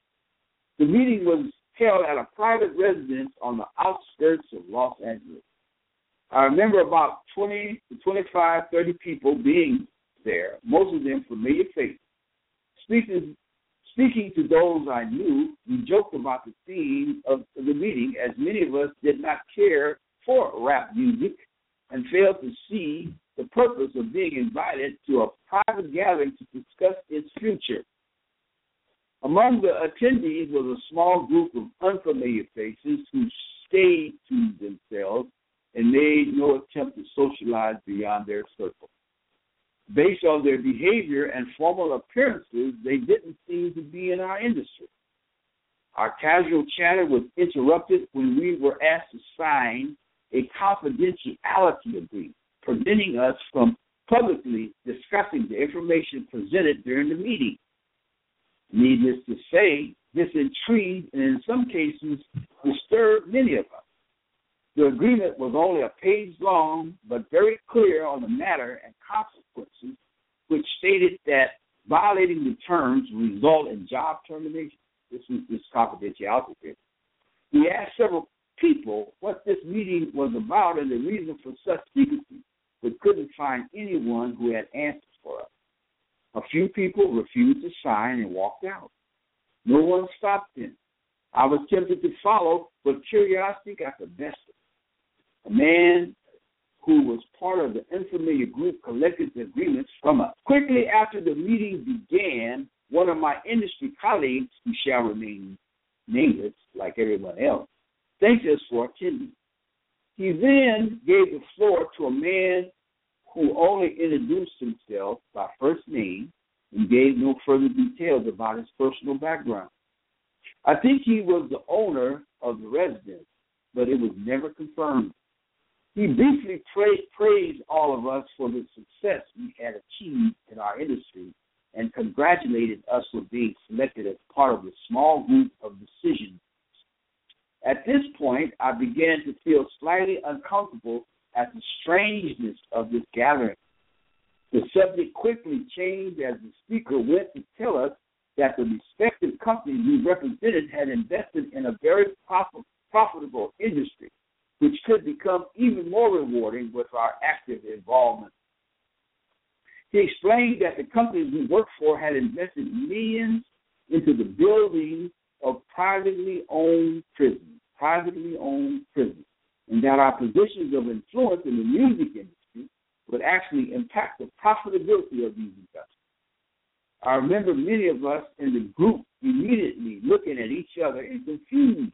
S2: The meeting was held at a private residence on the outskirts of Los Angeles. I remember about twenty to twenty-five, thirty people being there, most of them familiar faces. Speaking, speaking to those I knew, we joked about the theme of the meeting, as many of us did not care for rap music and failed to see the purpose of being invited to a private gathering to discuss its future. Among the attendees was a small group of unfamiliar faces who stayed to themselves and made no attempt to socialize beyond their circle. Based on their behavior and formal appearances, they didn't seem to be in our industry. Our casual chatter was interrupted when we were asked to sign a confidentiality agreement, preventing us from publicly discussing the information presented during the meeting. Needless to say, this intrigued and in some cases disturbed many of us. The agreement was only a page long, but very clear on the matter and consequences, which stated that violating the terms would result in job termination. This was this confidentiality agreement. We asked several people what this meeting was about and the reason for such secrecy, but couldn't find anyone who had answers for us. A few people refused to sign and walked out. No one stopped them. I was tempted to follow, but curiosity got the best of me. A man who was part of the unfamiliar group collected the agreements from us. Quickly after the meeting began, one of my industry colleagues, who shall remain nameless like everyone else, thanked us for attending. He then gave the floor to a man who only introduced himself by first name and gave no further details about his personal background. I think he was the owner of the residence, but it was never confirmed. He briefly pra- praised all of us for the success we had achieved in our industry and congratulated us for being selected as part of the small group of decision makers. At this point, I began to feel slightly uncomfortable at the strangeness of this gathering. The subject quickly changed as the speaker went to tell us that the respective companies we represented had invested in a very profit, profitable industry, which could become even more rewarding with our active involvement. He explained that the companies we worked for had invested millions into the building of privately owned prisons, privately owned prisons, and that our positions of influence in the music industry would actually impact the profitability of these investments. I remember many of us in the group immediately looking at each other in confusion.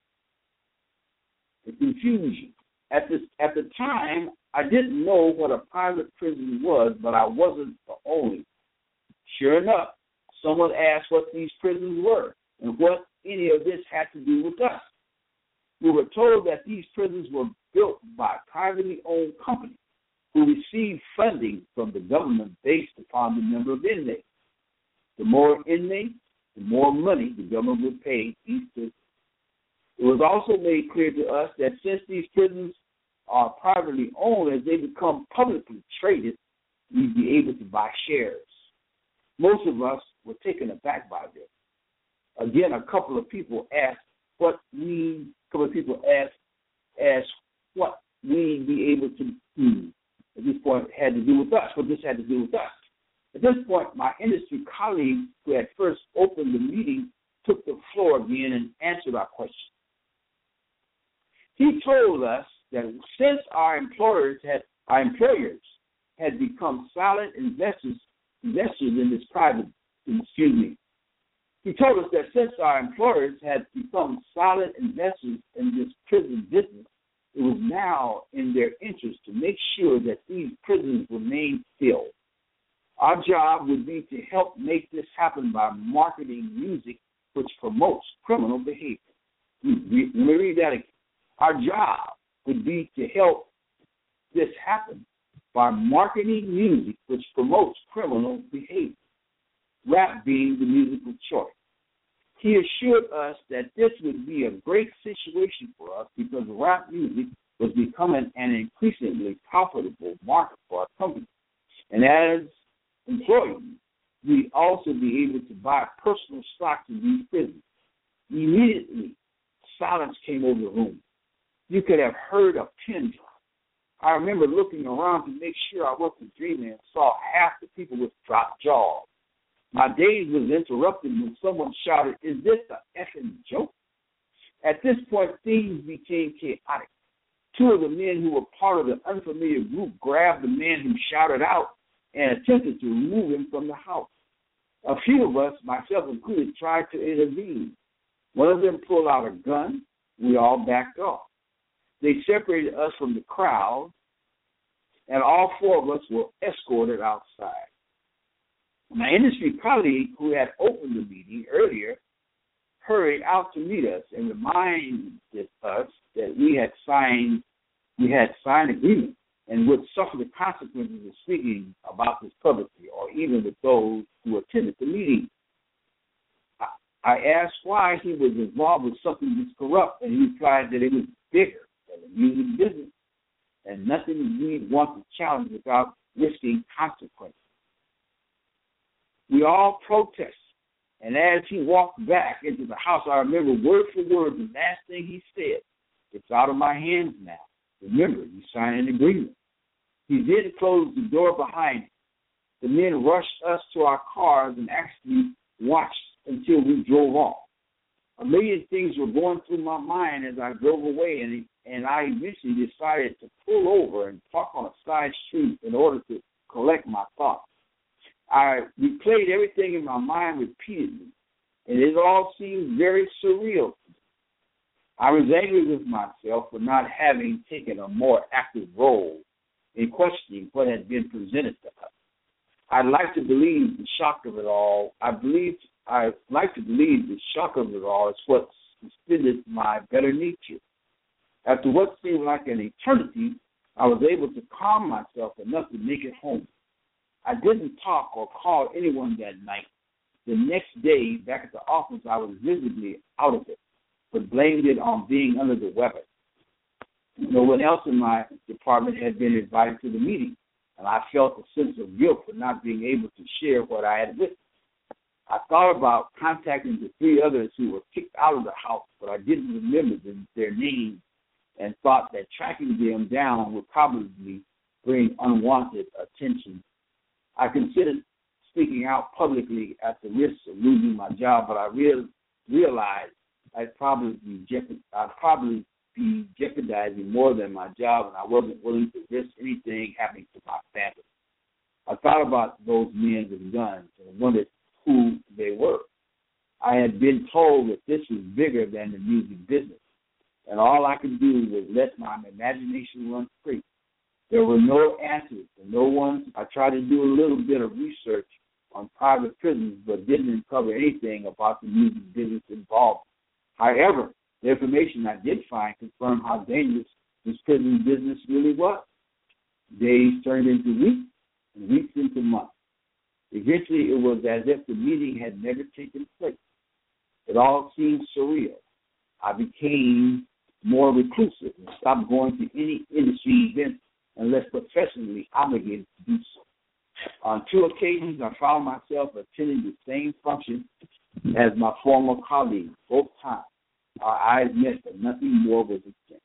S2: In confusion. At the, at the time, I didn't know what a private prison was, but I wasn't the only. Sure enough, someone asked what these prisons were and what any of this had to do with us. We were told that these prisons were built by privately owned companies who received funding from the government based upon the number of inmates. The more inmates, the more money the government would pay each prison. It was also made clear to us that since these prisons are privately owned, as they become publicly traded, we'd be able to buy shares. Most of us were taken aback by this. Again, a couple of people asked what we, a couple of people asked, asked what we'd be able to do. At this point, it had to do with us, what this had to do with us. At this point, my industry colleague who had first opened the meeting took the floor again and answered our question. He told us that since our employers had our employers had become silent investors investors in this private excuse me. He told us that since our employers had become silent investors in this prison business, it was now in their interest to make sure that these prisons remained filled. Our job would be to help make this happen by marketing music which promotes criminal behavior. Let me read that again. Our job would be to help this happen by marketing music which promotes criminal behavior, rap being the musical choice. He assured us that this would be a great situation for us because rap music was becoming an increasingly profitable market for our company. And as employees, we'd also be able to buy personal stocks in these prisons. Immediately, silence came over the room. You could have heard a pin drop. I remember looking around to make sure I wasn't dreaming and saw half the people with dropped jaws. My daze was interrupted when someone shouted, "Is this an effing joke?" At this point, things became chaotic. Two of the men who were part of the unfamiliar group grabbed the man who shouted out and attempted to remove him from the house. A few of us, myself included, tried to intervene. One of them pulled out a gun. We all backed off. They separated us from the crowd, and all four of us were escorted outside. My industry colleague, who had opened the meeting earlier, hurried out to meet us and reminded us that we had signed we had signed agreement and would suffer the consequences of speaking about this publicly or even with those who attended the meeting. I, I asked why he was involved with something that's corrupt, and he replied that it was bigger than the music business and nothing we'd want to challenge without risking consequences. We all protested, and as he walked back into the house, I remember word for word the last thing he said. "It's out of my hands now. Remember, you signed an agreement." He then closed the door behind him. The men rushed us to our cars and actually watched until we drove off. A million things were going through my mind as I drove away, and and I eventually decided to pull over and park on a side street in order to collect my thoughts. I replayed everything in my mind repeatedly, and it all seemed very surreal. I was angry with myself for not having taken a more active role in questioning what had been presented to us. I'd like to believe the shock of it all. I believe I'd like to believe the shock of it all is what suspended my better nature. After what seemed like an eternity, I was able to calm myself enough to make it home. I didn't talk or call anyone that night. The next day, back at the office, I was visibly out of it, but blamed it on being under the weather. No one else in my department had been invited to the meeting, and I felt a sense of guilt for not being able to share what I had witnessed. I thought about contacting the three others who were kicked out of the house, but I didn't remember them, their names, and thought that tracking them down would probably bring unwanted attention. I considered speaking out publicly at the risk of losing my job, but I real, realized I'd probably be jeopard, I'd probably be jeopardizing more than my job, and I wasn't willing to risk anything happening to my family. I thought about those men with guns and wondered who they were. I had been told that this was bigger than the music business, and all I could do was let my imagination run free. There were no answers and no one. I tried to do a little bit of research on private prisons, but didn't uncover anything about the music business involved. However, the information I did find confirmed how dangerous this prison business really was. Days turned into weeks, and weeks into months. Eventually, it was as if the meeting had never taken place. It all seemed surreal. I became more reclusive and stopped going to any industry events unless professionally obligated to do so. On two occasions, I found myself attending the same function as my former colleague. Both times, our eyes met, but nothing more was exchanged.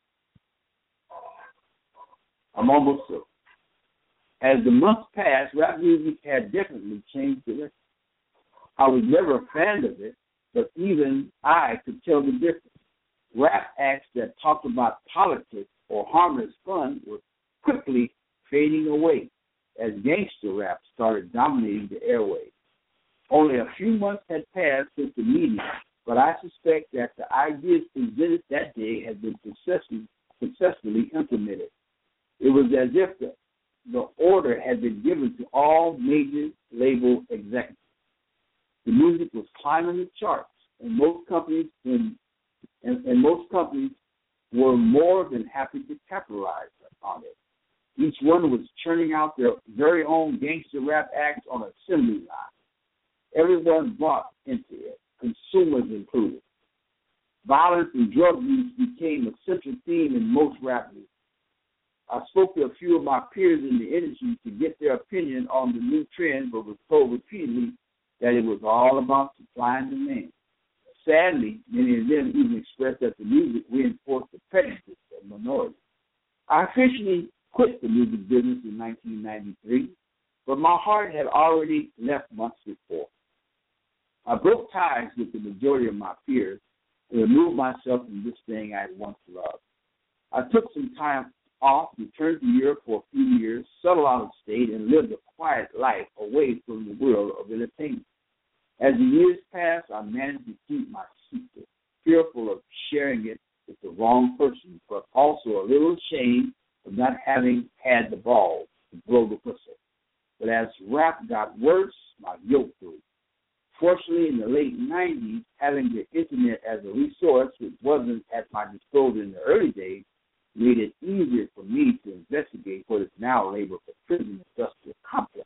S2: I'm almost through. As the months passed, rap music had definitely changed direction. I was never a fan of it, but even I could tell the difference. Rap acts that talked about politics or harmless fun were quickly fading away as gangster rap started dominating the airwaves. Only a few months had passed since the meeting, but I suspect that the ideas presented that day had been successfully, successfully implemented. It was as if the, the order had been given to all major label executives. The music was climbing the charts, and most companies in, and, and most companies were more than happy to capitalize on it. Each one was churning out their very own gangster rap acts on an assembly line. Everyone bought into it, consumers included. Violence and drug use became a central theme in most rap music. I spoke to a few of my peers in the industry to get their opinion on the new trend, but was told repeatedly that it was all about supply and demand. Sadly, many of them even expressed that the music reinforced the prejudice of minorities. I officially quit the music business in nineteen ninety-three, but my heart had already left months before. I broke ties with the majority of my peers and removed myself from this thing I had once loved. I took some time off, returned to Europe for a few years, settled out of state, and lived a quiet life away from the world of entertainment. As the years passed, I managed to keep my secret, fearful of sharing it with the wrong person, but also a little ashamed of not having had the balls to blow the whistle. But as rap got worse, my guilt grew. Fortunately, in the late nineties, having the internet as a resource, which wasn't at my disposal in the early days, made it easier for me to investigate what is now labeled the prison industrial complex.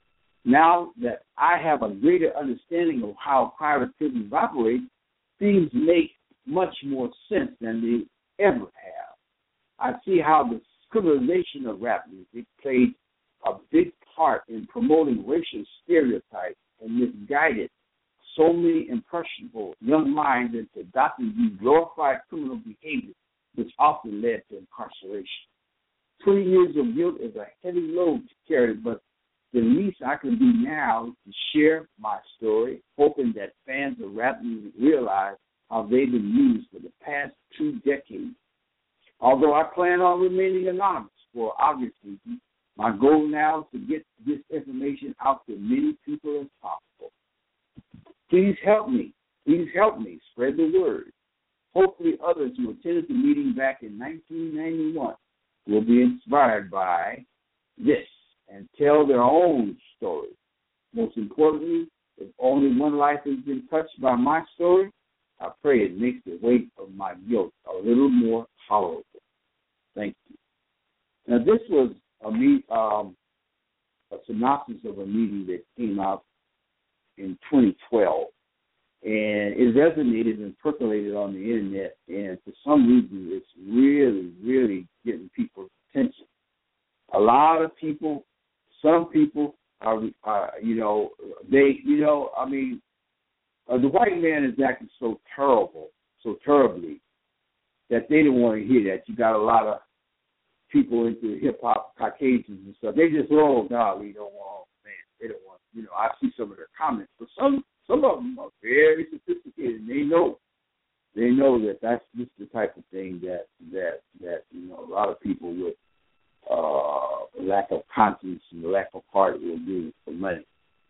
S2: Now that I have a greater understanding of how private prisons operate, things make much more sense than they ever have. I see how the criminalization of rap music played a big part in promoting racial stereotypes and misguided so many impressionable young minds into adopting these glorified criminal behaviors, which often led to incarceration. Twenty years of guilt is a heavy load to carry, but the least I can do now is to share my story, hoping that fans of rap music realize how they've been used for the past two decades. Although I plan on remaining anonymous for obvious reasons, my goal now is to get this information out to many people as possible. Please help me. Please help me spread the word. Hopefully others who attended the meeting back in nineteen ninety-one will be inspired by this and tell their own story. Most importantly, if only one life has been touched by my story, I pray it makes the weight of my guilt a little more tolerable. Thank you. Now, this was a, meet, um, a synopsis of a meeting that came out in twenty twelve, and it resonated and percolated on the internet, and for some reason, it's really, really getting people's attention. A lot of people, some people are, uh, you know, they, you know, I mean, uh, the white man is acting so terrible, so terribly, that they don't want to hear that. You got a lot of people into hip-hop, Caucasians and stuff. They just, oh, God, we don't want, man, they don't want, you know, I see some of their comments. But some some of them are very sophisticated, and they know. They know that that's just the type of thing that, that, that you know, a lot of people with uh, lack of conscience and lack of heart will do for money.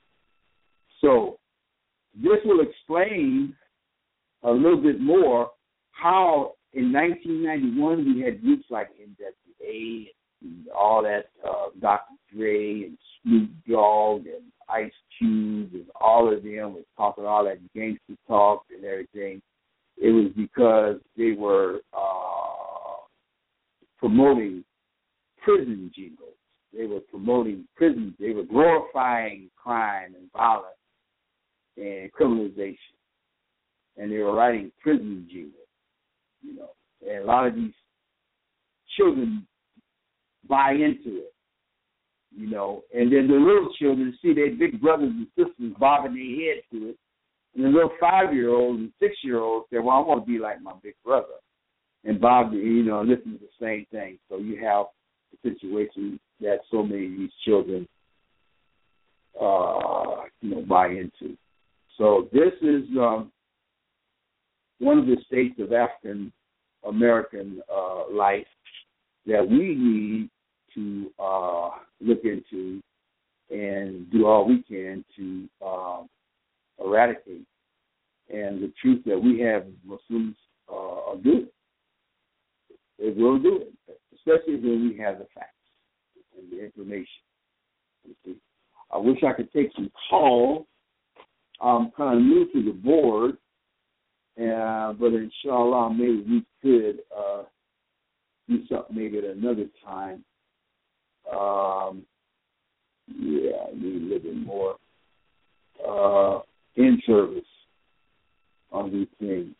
S2: So this will explain a little bit more how in nineteen ninety-one we had groups like N W A and all that, uh, Doctor Dre and Snoop Dogg and Ice Cube and all of them was talking all that gangster talk and everything. It was because they were uh, promoting prison jingles. They were promoting prison. They were glorifying crime and violence and criminalization. And they were writing prison jingles, you know. And a lot of these children buy into it, you know. And then the little children see their big brothers and sisters bobbing their head to it. And the little five-year-olds and six-year-olds say, well, I want to be like my big brother. And Bob, you know, listen to the same thing. So you have the situation that so many of these children, uh, you know, buy into. So this is um, one of the states of African American uh, life that we need to uh, look into and do all we can to uh, eradicate. And the truth that we have Muslims uh, are doing. They will do it, especially when we have the facts and the information. You see, I wish I could take some calls. I'm kind of new to the board, uh, but inshallah, maybe we could uh, do something maybe at another time. Um, yeah, I need a little bit more uh, in service on these things.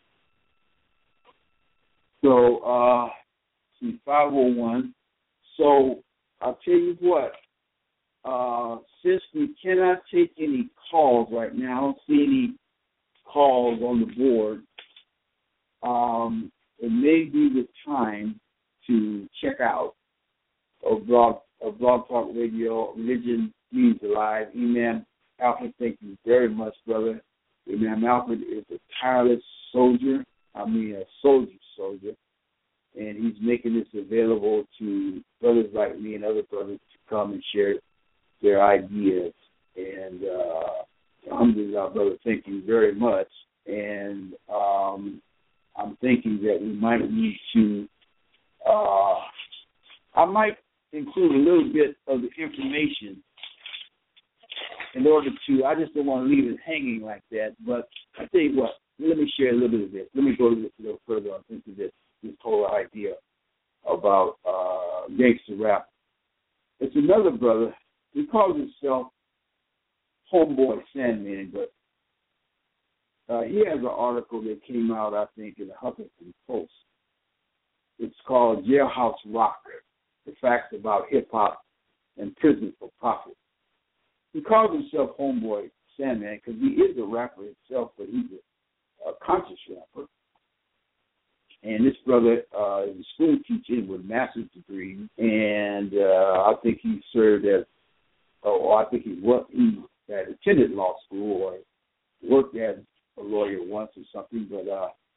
S2: So, uh, see, five oh one. So, I'll tell you what, uh, since we cannot take any calls right now, I don't see any calls on the board, um, it may be the time to check out a blog, a blog talk radio, Religion Means Alive. Imam Alfred, thank you very much, brother. Imam Alfred is a tireless soldier, I mean a soldier soldier, and he's making this available to brothers like me and other brothers to come and share their ideas. And uh, alhamdulillah, brother, thank you very much. And um, I'm thinking that we might need to, uh, I might include a little bit of the information in order to, I just don't want to leave it hanging like that, but I tell you what, let me share a little bit of this. Let me go a little further into this, this whole idea about uh, gangster rap. It's another brother, he calls himself Homeboy Sandman, but uh, he has an article that came out, I think, in the Huffington Post. It's called Jailhouse Rocker, The Facts About Hip-Hop and Prison for Profit. He calls himself Homeboy Sandman because he is a rapper himself, but he's a, a conscious rapper. And this brother uh, is a school teacher with a master's degree, and uh, I think he served as, oh, I think he worked, he had attended law school or worked as a lawyer once or something, but uh,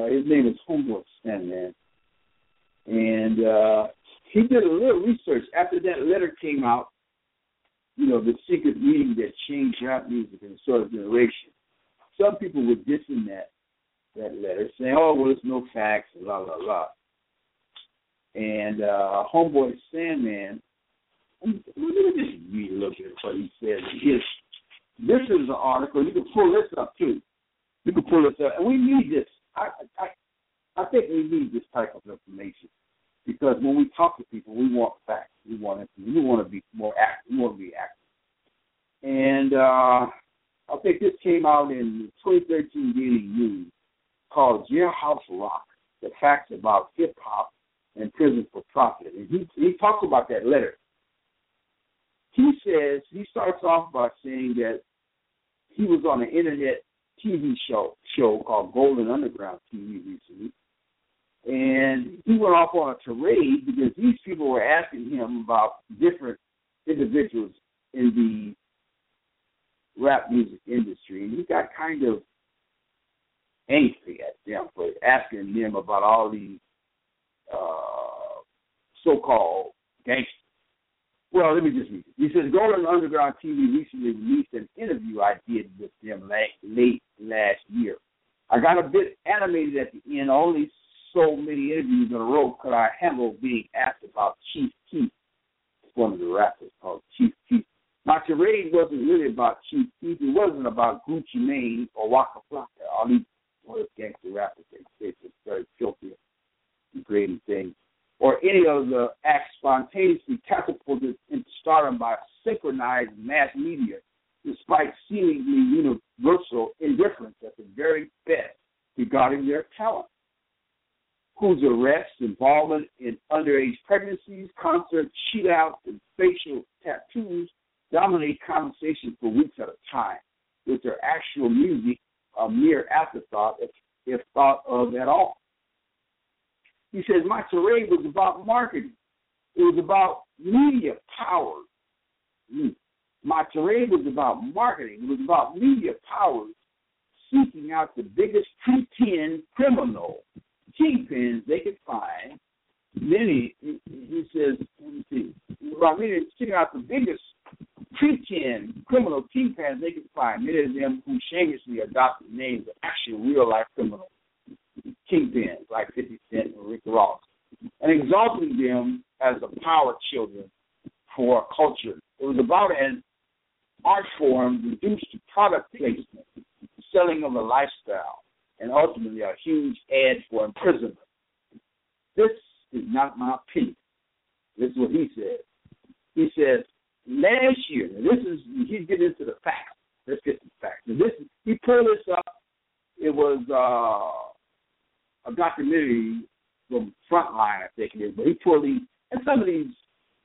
S2: Uh, his name is Homeboy Sandman. And uh, he did a little research. After that letter came out, you know, the secret meeting that changed rap music in a sort of generation, some people were dissing that, that letter, saying, oh, well, it's no facts, and blah, blah, blah. And uh, Homeboy Sandman, let me just read a little bit of what he said. His, this is an article. You can pull this up, too. You can pull this up. And we need this. I, I, I think we need this type of information because when we talk to people, we want facts. We want we want to be more active. We want to be active. And uh, I think this came out in twenty thirteen Daily News called Jailhouse Rock, the facts about hip-hop and prison for profit. And he, he talks about that letter. He says, he starts off by saying that he was on an internet T V show show called Golden Underground T V recently, and he went off on a tirade because these people were asking him about different individuals in the rap music industry, and he got kind of angry at them for asking them about all these uh, so-called gangsters. Well, let me just read it. He says, Golden Underground T V recently released an interview I did with them late, late last year. I got a bit animated at the end. Only so many interviews in a row could I handle being asked about Chief Keef, one of the rappers called Chief Keef. My tirade wasn't really about Chief Keef. It wasn't about Gucci Mane or Waka Flocka. All these gangster rappers, they say it's very filthy and degrading things. Or any of the acts spontaneously catapulted into stardom by synchronized mass media, despite seemingly universal indifference at the very best regarding their talent, whose arrests, involvement in underage pregnancies, concert shootouts, and facial tattoos dominate conversation for weeks at a time, with their actual music a mere afterthought if, if thought of at all. He says, my tirade was about marketing. It was about media power. My tirade was about marketing. It was about media powers seeking out the biggest pretend criminal kingpins they could find. Then he, he says, let me see, about media seeking out the biggest pretend criminal kingpins they could find. Many of them who shamelessly adopted names of actual real-life criminals. Kingpins like fifty Cent and Rick Ross, and exalting them as the power children for a culture. It was about an art form reduced to product placement, selling of a lifestyle, and ultimately a huge ad for imprisonment. This is not my opinion. This is what he says. He says, last year, and this is, he's getting into the facts. Let's get to the facts. And this, he pulled this up. It was, uh, a documentary from Frontline, I think it is, but he pulled these, and some of these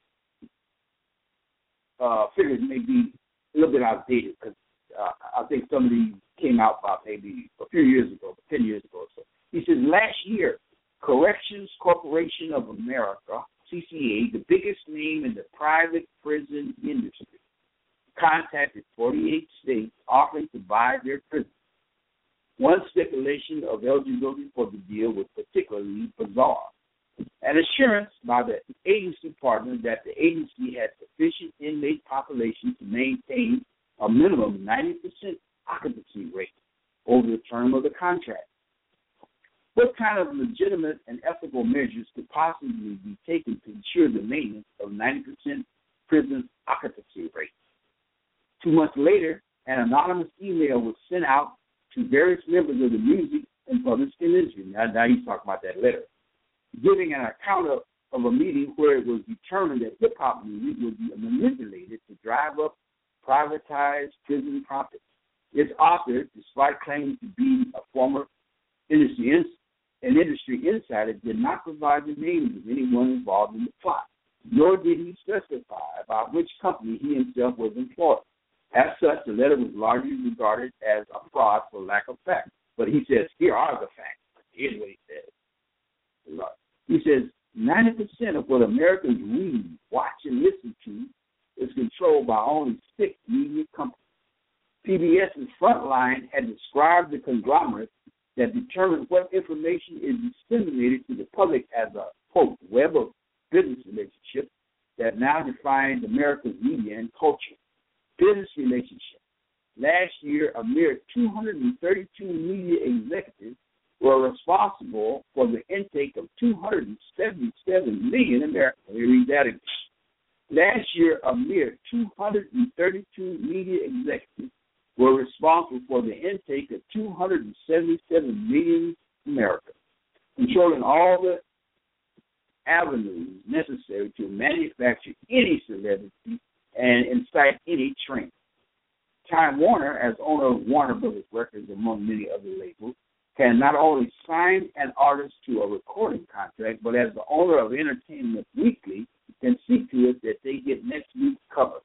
S2: uh, figures may be a little bit outdated because uh, I think some of these came out about maybe a few years ago, ten years ago or so. He says, last year, Corrections Corporation of America, C C A, the biggest name in the private prison industry, contacted forty-eight states offering to buy their prisons. One stipulation of eligibility for the deal was particularly bizarre. An assurance by the agency partner that the agency had sufficient inmate population to maintain a minimum ninety percent occupancy rate over the term of the contract. What kind of legitimate and ethical measures could possibly be taken to ensure the maintenance of ninety percent prison occupancy rate? Two months later, an anonymous email was sent out to various members of the music and publishing industry. Now, now he's talking about that letter, giving an account of, of a meeting where it was determined that hip-hop music would be manipulated to drive up privatized prison profits. Its author, despite claiming to be a former industry, ins- an industry insider, did not provide the names of anyone involved in the plot, nor did he specify about which company he himself was employed. As such, the letter was largely regarded as a fraud for lack of facts. But he says, here are the facts. Here's what he says. He says, ninety percent of what Americans read, watch, and listen to is controlled by only six media companies. P B S's Frontline had described the conglomerate that determines what information is disseminated to the public as a, quote, web of business relationships that now defines America's media and culture. Business relationships. Last year, a mere two hundred thirty-two media executives were responsible for the intake of two hundred seventy-seven million Americans. Let me read that again. Last year, a mere two hundred thirty-two media executives were responsible for the intake of two hundred seventy-seven million Americans, controlling all the avenues necessary to manufacture any celebrity and incite any trend. Time Warner, as owner of Warner Brothers Records, among many other labels, can not only sign an artist to a recording contract, but as the owner of Entertainment Weekly, can see to it that they get next week's cover.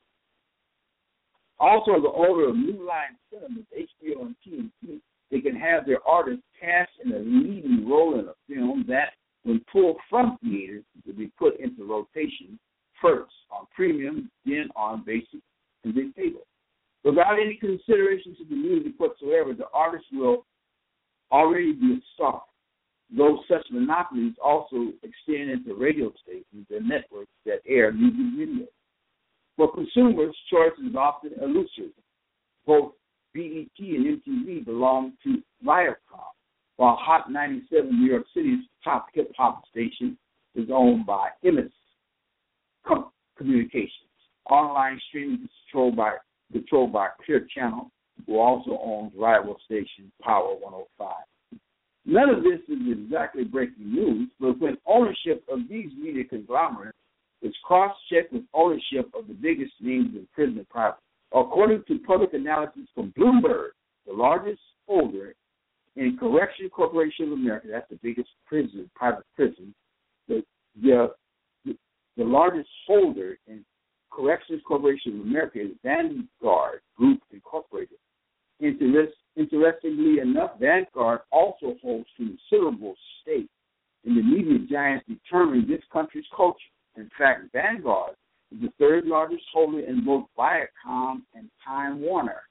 S2: Also, the owner of New Line Cinema, H B O and T N T, they can have their artists cast in a leading role in a film that, when pulled from theaters, will be put into rotation first on premium, then on basic to the table. Without any consideration to the music whatsoever, the artist will already be a star. Though such monopolies also extend into radio stations and networks that air music videos. For consumers, choice is often elusive. Both B E T and M T V belong to Viacom, while Hot ninety-seven, New York City's top hip-hop station, is owned by M S Communications. Online streaming is controlled by, controlled by Clear Channel, who also owns rival station Power one oh five. None of this is exactly breaking news, but when ownership of these media conglomerates is cross-checked with ownership of the biggest names in prison and private. According to public analysis from Bloomberg, the largest holder in Correction Corporation of America, that's the biggest prison, private prison, the, the, the largest holder in Corrections Corporation of America is Vanguard Group Incorporated. Interest, interestingly enough, Vanguard also holds considerable stake in the media giants determining this country's culture. In fact, Vanguard is the third largest holder in both Viacom and Time Warner.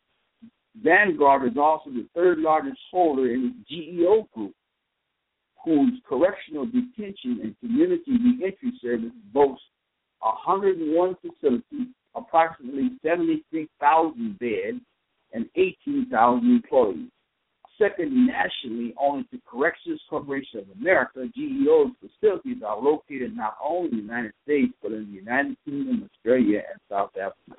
S2: Vanguard is also the third largest holder in the G E O Group, whose correctional detention and community reentry service boasts one hundred one facilities, approximately seventy-three thousand beds, and eighteen thousand employees. Second nationally only to Corrections Corporation of America, G E O's facilities are located not only in the United States, but in the United Kingdom, Australia, and South Africa.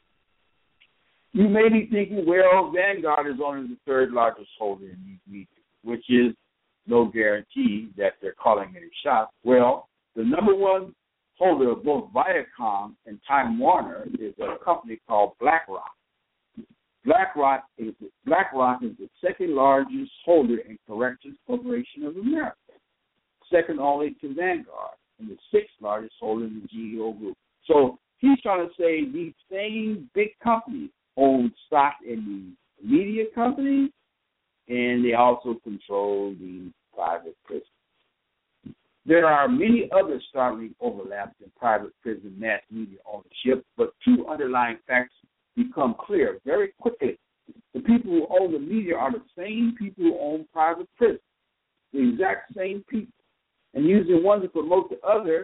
S2: You may be thinking, well, Vanguard is only the third largest holder in these media, which is no guarantee that they're calling any shots. Well, the number one holder of both Viacom and Time Warner is a company called BlackRock. BlackRock is, BlackRock is the second largest holder in Corrections Corporation of America, second only to Vanguard, and the sixth largest holder in the G E O Group. So he's trying to say these same big companies own stock in the media companies, and they also control the private prisons. There are many other startling overlaps in private prison mass media ownership, but two underlying facts become clear very quickly. The people who own the media are the same people who own private prisons, the exact same people, and using one to promote the other,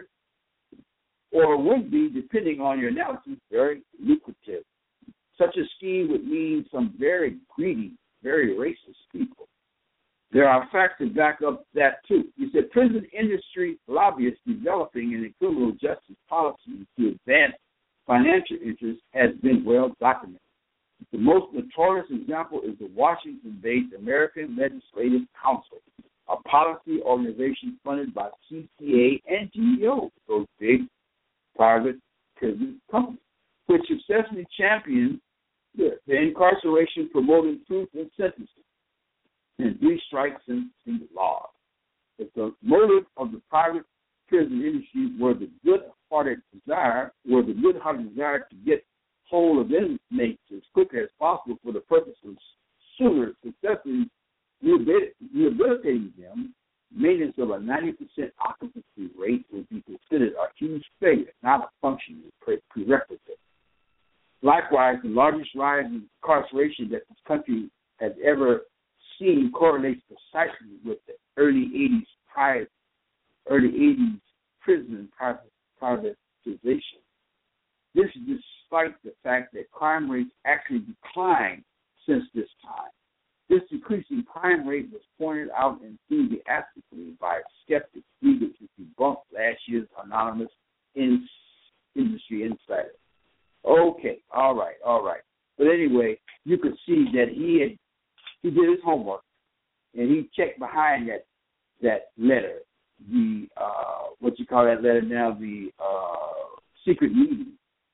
S2: or would be, depending on your analysis, very lucrative. Such a scheme would mean some very greedy, very racist people. There are facts to back up that, too. You said prison industry lobbyists developing in a criminal justice policy to advance financial interests has been well documented. The most notorious example is the Washington-based American Legislative Council, a policy organization funded by C C A and G E O, those big private prison companies, which successfully championed the, the incarceration promoting truth and sentencing and three strikes sentencing laws. If the motive of the private prison industry were the good-hearted desire, were the good-hearted desire to get hold of inmates as quickly as possible for the purpose of sooner successfully rehabilitating them, maintenance of a ninety percent occupancy rate would be considered a huge failure, not a functioning prerequisite. Likewise, the largest rise in incarceration that this country has ever seen correlates precisely with the early eighties prior, early eighties prison privatization. This is despite the fact that crime rates actually declined since this time. This decreasing crime rate was pointed out enthusiastically by skeptics eager to debunk last year's anonymous in- industry insider. Okay, all right, all right. But anyway, you could see that he had he did his homework and he checked behind that that letter, the uh, what you call that letter now, the uh, secret meeting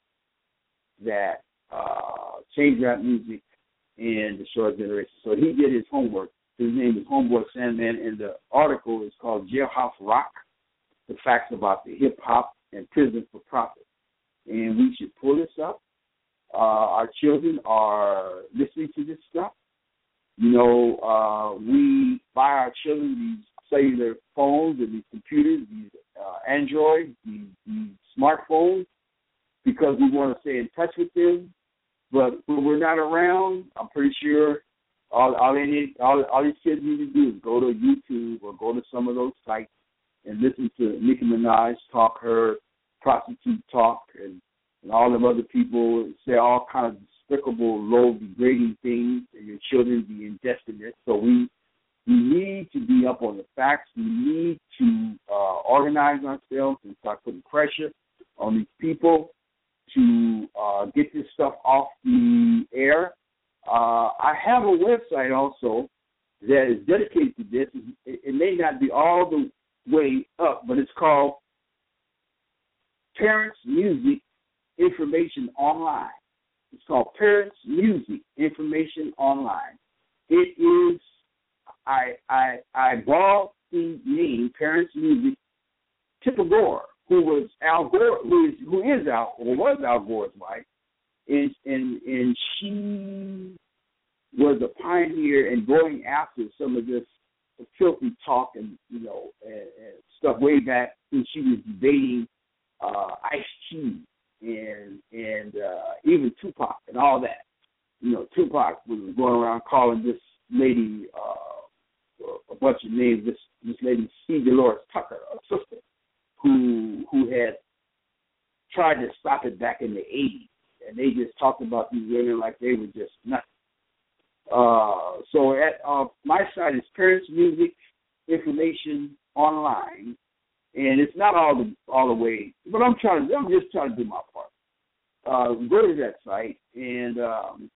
S2: that uh, changed rap music and the short generation. So he did his homework. His name is Homeboy Sandman, and the article is called Jailhouse Rock: The Facts About the Hip Hop and Prison for Profit. And we should pull this up. Uh, our children are listening to this stuff. You know, uh, we buy our children these cellular phones and these computers, these uh, Androids, these, these smartphones, because we want to stay in touch with them. But when we're not around, I'm pretty sure all all, they need, all, all these kids need to do is go to YouTube or go to some of those sites and listen to Nicki Minaj talk her prostitute talk and, and all them other people say all kinds of despicable, low, degrading things, and your children be ingesting it. So we we need to be up on the facts. We need to uh, organize ourselves and start putting pressure on these people to uh, get this stuff off the air. Uh, I have a website also that is dedicated to this. It, it may not be all the way up, but it's called Parents Music Information Online. It's called Parents Music Information Online. It is, I I I borrowed the name Parents Music, Tipper Gore, who was Al Gore, who is who is Al or was Al Gore's wife, and and and she was a pioneer in going after some of this filthy talk and you know and, and stuff way back when she was debating uh, Ice-T and and uh, even Tupac and all that. You know, Tupac was going around calling this lady uh, a bunch of names. This this lady C. Dolores Tucker, a sister, who who had tried to stop it back in the eighties, and they just talked about these women like they were just nothing. Uh, so at uh, my site is Parents Music Information Online, and it's not all the all the way, but I'm trying to I'm just trying to do my part. Uh, go to that site and um,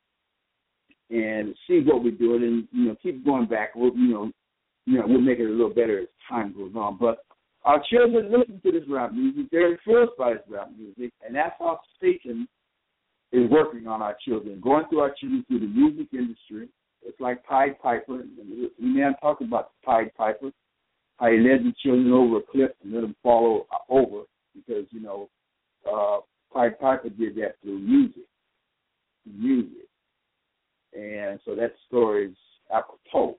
S2: and see what we're doing, and you know keep going back. We'll you know you know we'll make it a little better as time goes on, but. Our children listen to this rap music. They're influenced by this rap music, and that's how Satan is working on our children, going through our children through the music industry. It's like Pied Piper. We may have talked about the Pied Piper, how he led the children over a cliff and let them fall over because, you know, uh, Pied Piper did that through music. Music. And so that story is apropos.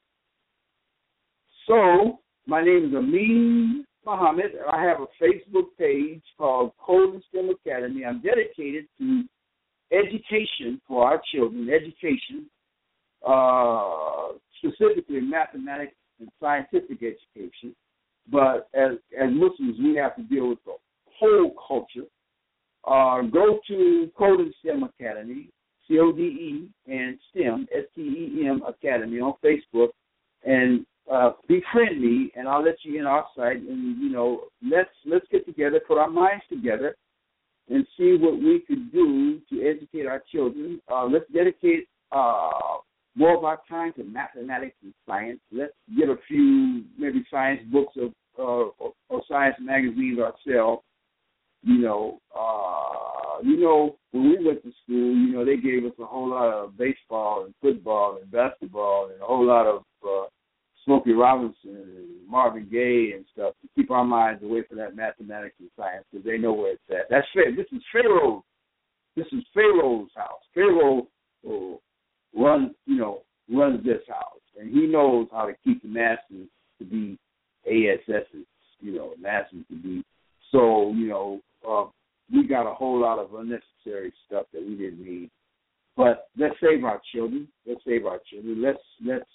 S2: So, my name is Amin Muhammad. I have a Facebook page called Code and STEM Academy. I'm dedicated to education for our children, education, uh, specifically mathematics and scientific education. But as, as Muslims, we have to deal with the whole culture. Uh, go to Code and STEM Academy, C O D E and STEM, S T E M Academy on Facebook, and Uh, befriend me, and I'll let you in our site, and you know, let's let's get together, put our minds together, and see what we could do to educate our children. Uh, let's dedicate uh, more of our time to mathematics and science. Let's get a few maybe science books of, uh, or, or science magazines ourselves. You know, uh, you know, when we went to school, you know, they gave us a whole lot of baseball and football and basketball and a whole lot of uh, Smokey Robinson and Marvin Gaye and stuff to keep our minds away from that mathematics and science because they know where it's at. That's fair. This is Pharaoh. This is Pharaoh's house. Pharaoh uh, runs, you know, runs this house, and he knows how to keep the masses to be A S S's, you know, masses to be. So, you know, uh, we got a whole lot of unnecessary stuff that we didn't need. But let's save our children. Let's save our children. Let's let's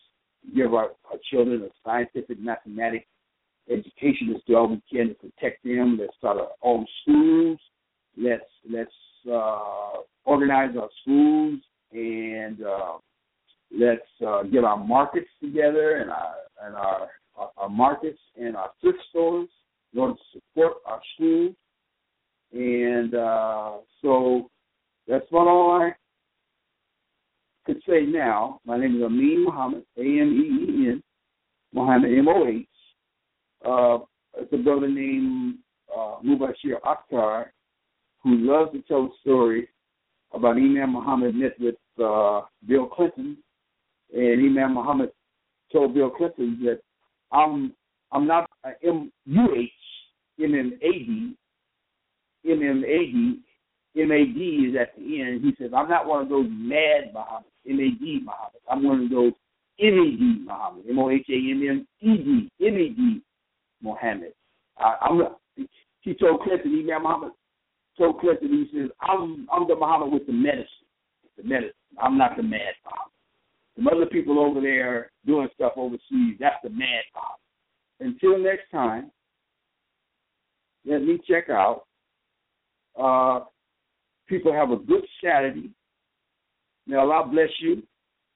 S2: give our, our children a scientific, mathematics education. Let's do all we can to protect them. Let's start our own schools. Let's let's uh, organize our schools, and uh, let's uh, get our markets together and our and our, our, our markets and our thrift stores in order to support our schools. And uh, so that's what all I could say now. My name is Amin Muhammad, A M E E N, Muhammad, M O H. Uh, it's a brother named uh, Mubashir Akhtar, who loves to tell a story about Imam Muhammad met with uh, Bill Clinton, and Imam Muhammad told Bill Clinton that I'm I'm not uh, M U H M M A D M M A D M A D is at the end. He says I'm not one of those mad Muhammad M A D Muhammad. I'm one of those M A D Muhammad M O H A M M E D M A D Muhammad. I, I'm he told Clinton Imam Muhammad told Clinton he says I'm I'm the Muhammad with the medicine the medicine. I'm not the mad Muhammad. Some other people over there doing stuff overseas, that's the mad Muhammad. Until next time, let me check out. Uh, people have a good Saturday. May Allah bless you.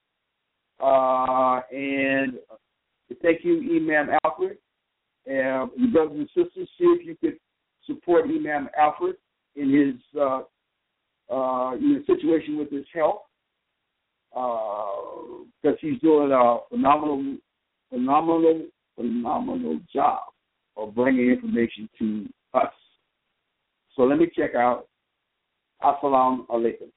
S2: Uh, and thank you, Imam Alfred. Uh, your brothers and sisters, see if you could support Imam Alfred in his uh, uh, in the situation with his health, because uh, he's doing a phenomenal, phenomenal, phenomenal job of bringing information to us. So let me check out. Assalamu alaikum.